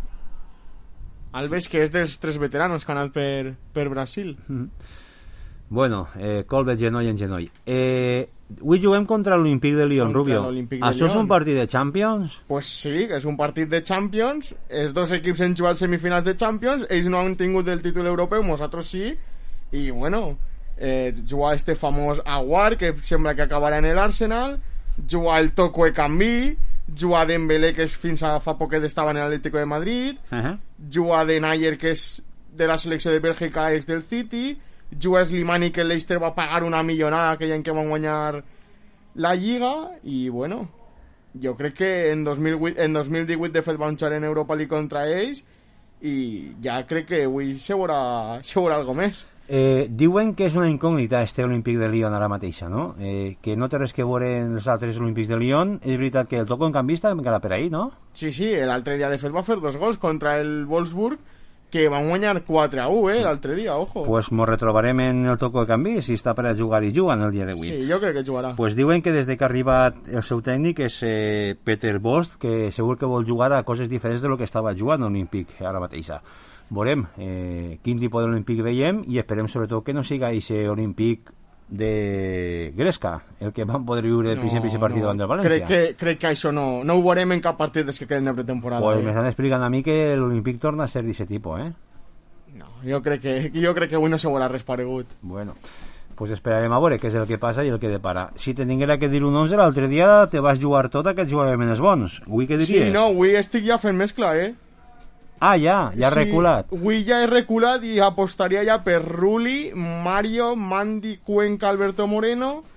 Alves, que és dels tres veteranos que han anat per, per Brasil. Mm. Bueno, eh, Colbert genoll en genoll. Eh... Avui juguem contra l'Olímpic de Lyon, Rubio. Això és un partit de Champions? Pues sí, és un partit de Champions. Els dos equips han jugat semifinals de Champions. Ells no han tingut el títol europeu, nosaltres sí. I bueno, eh, jugar este famós Aguar, que sembla que acabarà en l'Arsenal. Jugar el Toko Ekambi. Jugar Dembélé, que és fins a fa poquet estava en l'Atlético de Madrid. Uh -huh. Jugar de Nayer, que és de la selecció de Bèlgica, ex del City. Jugar Slimani, que el Leicester va pagar una millonada aquell any que van guanyar la Lliga. I bueno, jo crec que en dos mil vuit, en dos mil divuit de fet van jugar en Europa League contra ells i ja crec que avui se veurà, se veurà algo més. Eh, diuen que és una incògnita este Olímpic de Lyon ara mateixa, no? Eh, que no té res que veure en els altres Olímpics de Lyon. És veritat que el Toko en canvi està encara per ahí, no? Sí, sí, l'altre dia de fet va fer dos gols contra el Wolfsburg, que van guanyar quatre a u, eh, l'altre dia, ojo. Pues mos retrobarem en el Toko de canvi, si està per a jugar i juguen el dia d'avui. Sí, jo crec que jugarà. Pues diuen que des de que ha arribat el seu tècnic és eh, Peter Bosz, que segur que vol jugar a coses diferents de lo que estava jugant l'Olímpic ara mateixa. Veurem eh, quin tipus d'Olímpic veiem i esperem sobretot que no siga aquest Olímpic de Gresca, el que van poder viure el principi d'aquest partit davant del València. Crec que, crec que això no, no ho veurem en cap partit des que queden de pretemporada. Pues eh? m'estan explicant a mi que l'Olímpic torna a ser d'aquest tipus, eh? No, jo crec que, jo crec que avui no se veurà res paregut. Bueno, pues esperarem a veure què és el que passa i el que depara. Si te tinguera que dir un onze, l'altre dia te vas jugar tot a que et jugarem en els bons. Avui què diries? Sí, no, avui estic ja fent mescla, eh? Ah, ja, ja has sí, reculat. Avui ja he reculat i apostaria ja per Rulli, Mario, Mandi, Cuenca, Alberto Moreno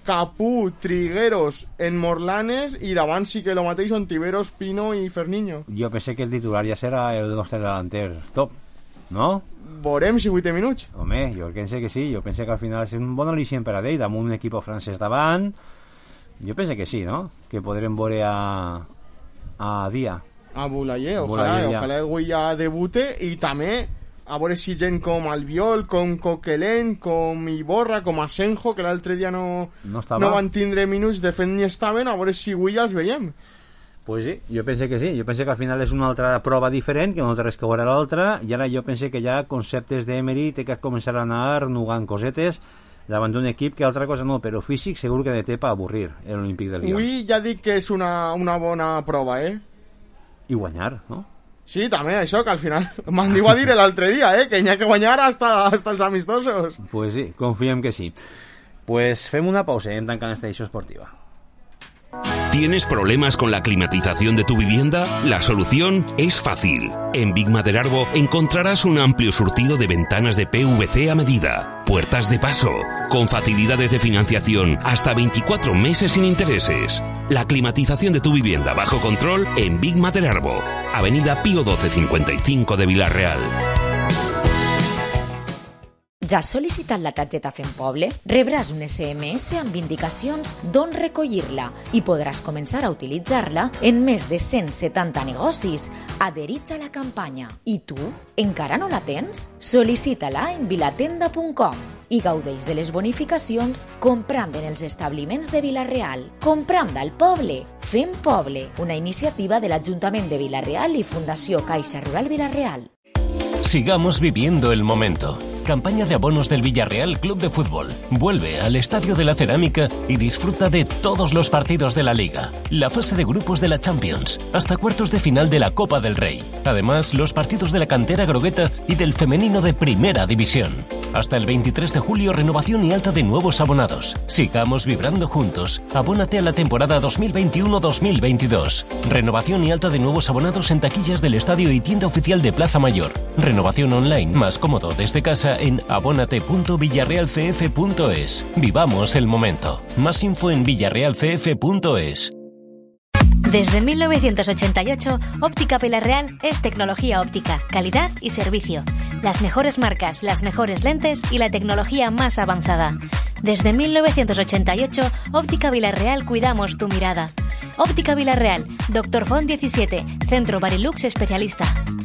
Capú, Trigueros, en Morlanes, i davant sí que lo mateix són Tiberos, Pino i Ferniño. Jo pensé que el titular ja serà el nostre delanter top, no? Veurem si vuit minuts. Home, jo pense que sí, jo pense que al final és un bon al·licient per a ell, damunt un equip francès davant, jo pense que sí, no? Que podrem veure a, a Dia. A Boulaye, ojalà, ojalà avui ja debute, i també a veure si gent com Albiol, com Coquelin, com Iborra, com Asenjo, que l'altre dia no, no, no van tindre minuts de fet ni estaven, a veure si avui ja els veiem. Pues sí, jo pense que sí, jo pense que al final és una altra prova diferent, que no té res que veure l'altra, i ara jo pense que ja conceptes d'Emery té que començar a anar nugant cosetes davant d'un equip que altra cosa no, però físic segur que té per avorrir l'Olímpic de Lió. Avui ja dic que és una, una bona prova, eh? I guanyar, no? Sí, també, això, que al final me'n diu a dir l'altre dia, eh? Que n'hi ha que guanyar hasta, hasta els amistosos. Pues sí, confiem que sí. Pues fem una pausa i hem tancat esta edició esportiva. ¿Tienes problemas con la climatización de tu vivienda? La solución es fácil. En Big Maderarbo encontrarás un amplio surtido de ventanas de P V C a medida, puertas de paso, con facilidades de financiación hasta veinticuatro meses sin intereses. La climatización de tu vivienda bajo control en Big Maderarbo, Avenida Pío doce cincuenta y cinco de Vila-real. Ja has sol·licitat la targeta Fem Poble? Rebràs un esse eme esse amb indicacions d'on recollir-la i podràs començar a utilitzar-la en més de cent setanta negocis adherits a la campanya. I tu, encara no la tens? Sol·licita-la en vilatenda punt com i gaudeix de les bonificacions comprant en els establiments de Vila-real. Comprant al poble. Fem Poble, una iniciativa de l'Ajuntament de Vila-real i Fundació Caixa Rural Vila-real. Sigamos viviendo el momento. Campaña de abonos del Villarreal Club de Fútbol. Vuelve al Estadio de la Cerámica y disfruta de todos los partidos de la Liga, la fase de grupos de la Champions, hasta cuartos de final de la Copa del Rey. Además, los partidos de la cantera grogueta y del femenino de Primera División. Hasta el veintitrés de julio, renovación y alta de nuevos abonados. Sigamos vibrando juntos. Abónate a la temporada dos mil veintiuno dos mil veintidós. Renovación y alta de nuevos abonados en taquillas del estadio y tienda oficial de Plaza Mayor. Renovación online, más cómodo desde casa en abónate punto villarreal c f punto es. Vivamos el momento. Más info en villarreal c f punto es. Desde mil novecientos ochenta y ocho, Óptica Vila-real es tecnología óptica, calidad y servicio. Las mejores marcas, las mejores lentes y la tecnología más avanzada. Desde mil novecientos ochenta y ocho, Óptica Vila-real cuidamos tu mirada. Óptica Vila-real, Doctor Font diecisiete, Centro Barilux especialista.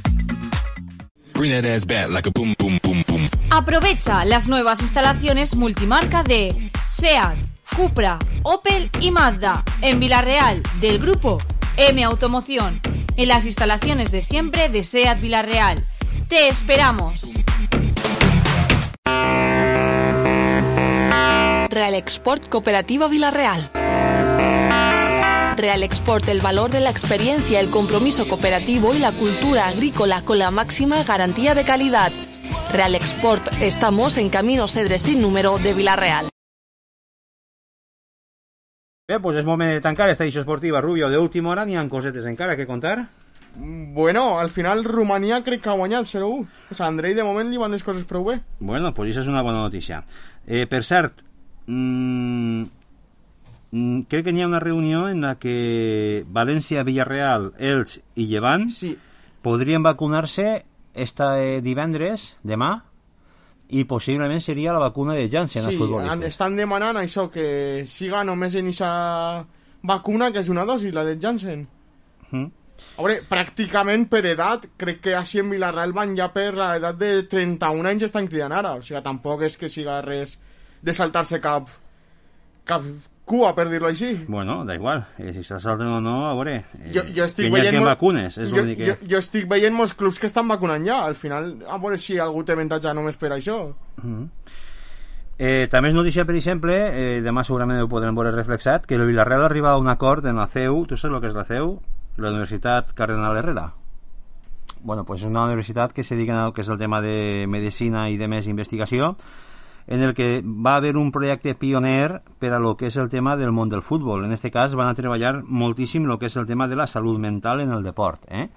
Aprovecha las nuevas instalaciones multimarca de SEAT, Cupra, Opel y Mazda en Vila-real del grupo M Automoción, en las instalaciones de siempre de SEAT Vila-real. ¡Te esperamos! Real Export Cooperativa Vila-real. Real Export, el valor de la experiencia, el compromiso cooperativo y la cultura agrícola con la máxima garantía de calidad. Real Export, estamos en Camino Cedres sin número de Vila-real. Bé, pues és moment de tancar esta edició esportiva, Rubio. De última hora n'hi ha cosetes encara que contar? Bueno, al final Romania crec que ha guanyat zero u. O sea, Andrei de moment li van les coses prou bé. Bueno, pues això és una bona notícia. Eh, per cert, mmm, crec que n'hi ha una reunió en la que València, Villarreal, Elx i Llevant sí. podrien vacunar-se este divendres, demà, i possiblement seria la vacuna de Janssen sí, als futbolistes. Estan demanant això, que siga només en aquesta vacuna, que és una dosi, la de Janssen. Mm. A veure, pràcticament per edat, crec que així en Vila-real van ja per l'edat de trenta-un anys estan cridant ara, o sigui, tampoc és que siga res de saltar-se cap, cap cua, per dir-lo així. Bueno, da igual, eh, si se salten o no, a veure, eh, jo, jo estic que hi hagi molt... vacunes, és jo, l'únic que... Jo, jo estic veient molts clubs que estan vacunant ja, al final, a veure si algú té avantatge només per això. Mm-hmm. Eh, també és notícia, per exemple, eh, demà segurament ho podrem veure reflexat, que el Villarreal arriba a un acord en la C E U. Tu saps el que és la C E U? La Universitat Cardenal Herrera. Bueno, pues és una universitat que se dedica al que és el tema de medicina i de més investigació, en el que va haver un projecte pioner per a lo que és el tema del món del futbol. En aquest cas van a treballar moltíssim el que és el tema de la salut mental en el deport, eh?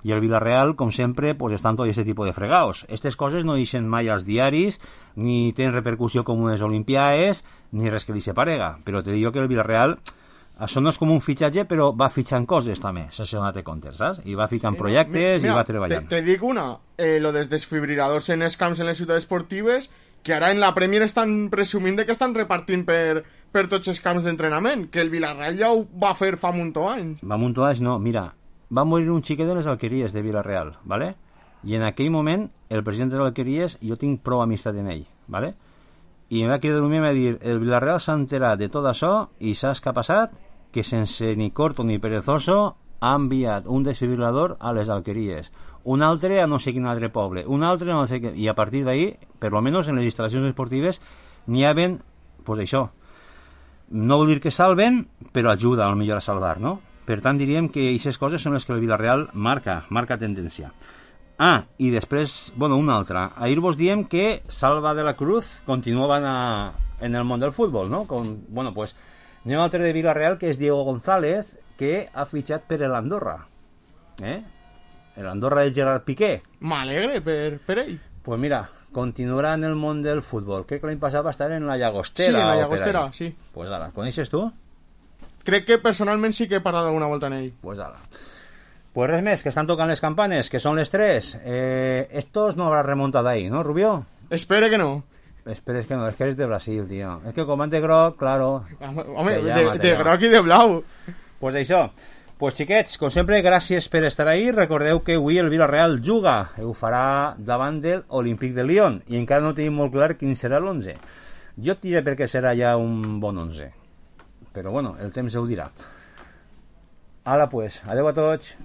i el Villarreal, com sempre, pues, estan tot aquest tipus de fregaos. Aquestes coses no deixen mai als diaris, ni tenen repercussió com unes olimpiades, ni res que li separega, però te dic que el Villarreal, això no és com un fitxatge, però va fitxant coses també, sense donar-te compte, saps? I va ficant projectes mira, i va treballant. Te, te dic una, eh, lo dels desfibriladors en els camps en les ciutats esportives, que ara en la Premier estan presumint de que estan repartint per, per tots els camps d'entrenament, que el Villarreal ja ho va fer fa munt anys. Va munt anys, no, mira, va morir un xiquet de les Alqueries de Villarreal, ¿vale? I en aquell moment, el president de les Alqueries, jo tinc prou amistat en ell, ¿vale? I em va cridar un moment a dir, el Villarreal s'ha enterat de tot això i saps què ha passat? Que sense ni corto ni perezoso ha enviat un desfibrilador a les Alqueries, un altre a no sé quin altre poble, un altre a no sé què, i a partir d'ahí, per lo menos en les instal·lacions esportives, n'hi ha ben, pues això, no vol dir que salven, però ajuda al millor a salvar, no? Per tant, diríem que aquestes coses són les que el Villarreal marca, marca tendència. Ah, i després, bueno, una altra. Ahir vos diem que Salva de la Cruz continuaven a, en el món del futbol, no? Com, bueno, pues, anem a altre de Villarreal, que és Diego González, que ha fitxat per l'Andorra. Eh? L'Andorra del Gerard Piqué. M'alegre per, per ell. Pues mira, continuarà en el món del futbol. Crec que l'any passat va estar en la Llagostera. Sí, en la Llagostera, sí. Pues ara, coneixes tu? Crec que personalment sí que he parlat alguna volta en ell. Pues ara. Pues res més, que estan tocant les campanes, que són les tres. Eh, estos no habrá remontada ahí, ¿no, Rubio? Espere que no. Esperes que no, es que eres de Brasil, tío. Es que com van de groc, claro. Home, de, llama, de groc i de blau. Pues d'això. Pues xiquets, com sempre, gràcies per estar ahí. Recordeu que avui el Villarreal juga. Ho farà davant del Olímpic de Lyon. I encara no tenim molt clar quin serà l'onze. Jo et diré perquè serà ja un bon onze. Però bueno, el temps ho dirà. Ara pues, adeu a tots.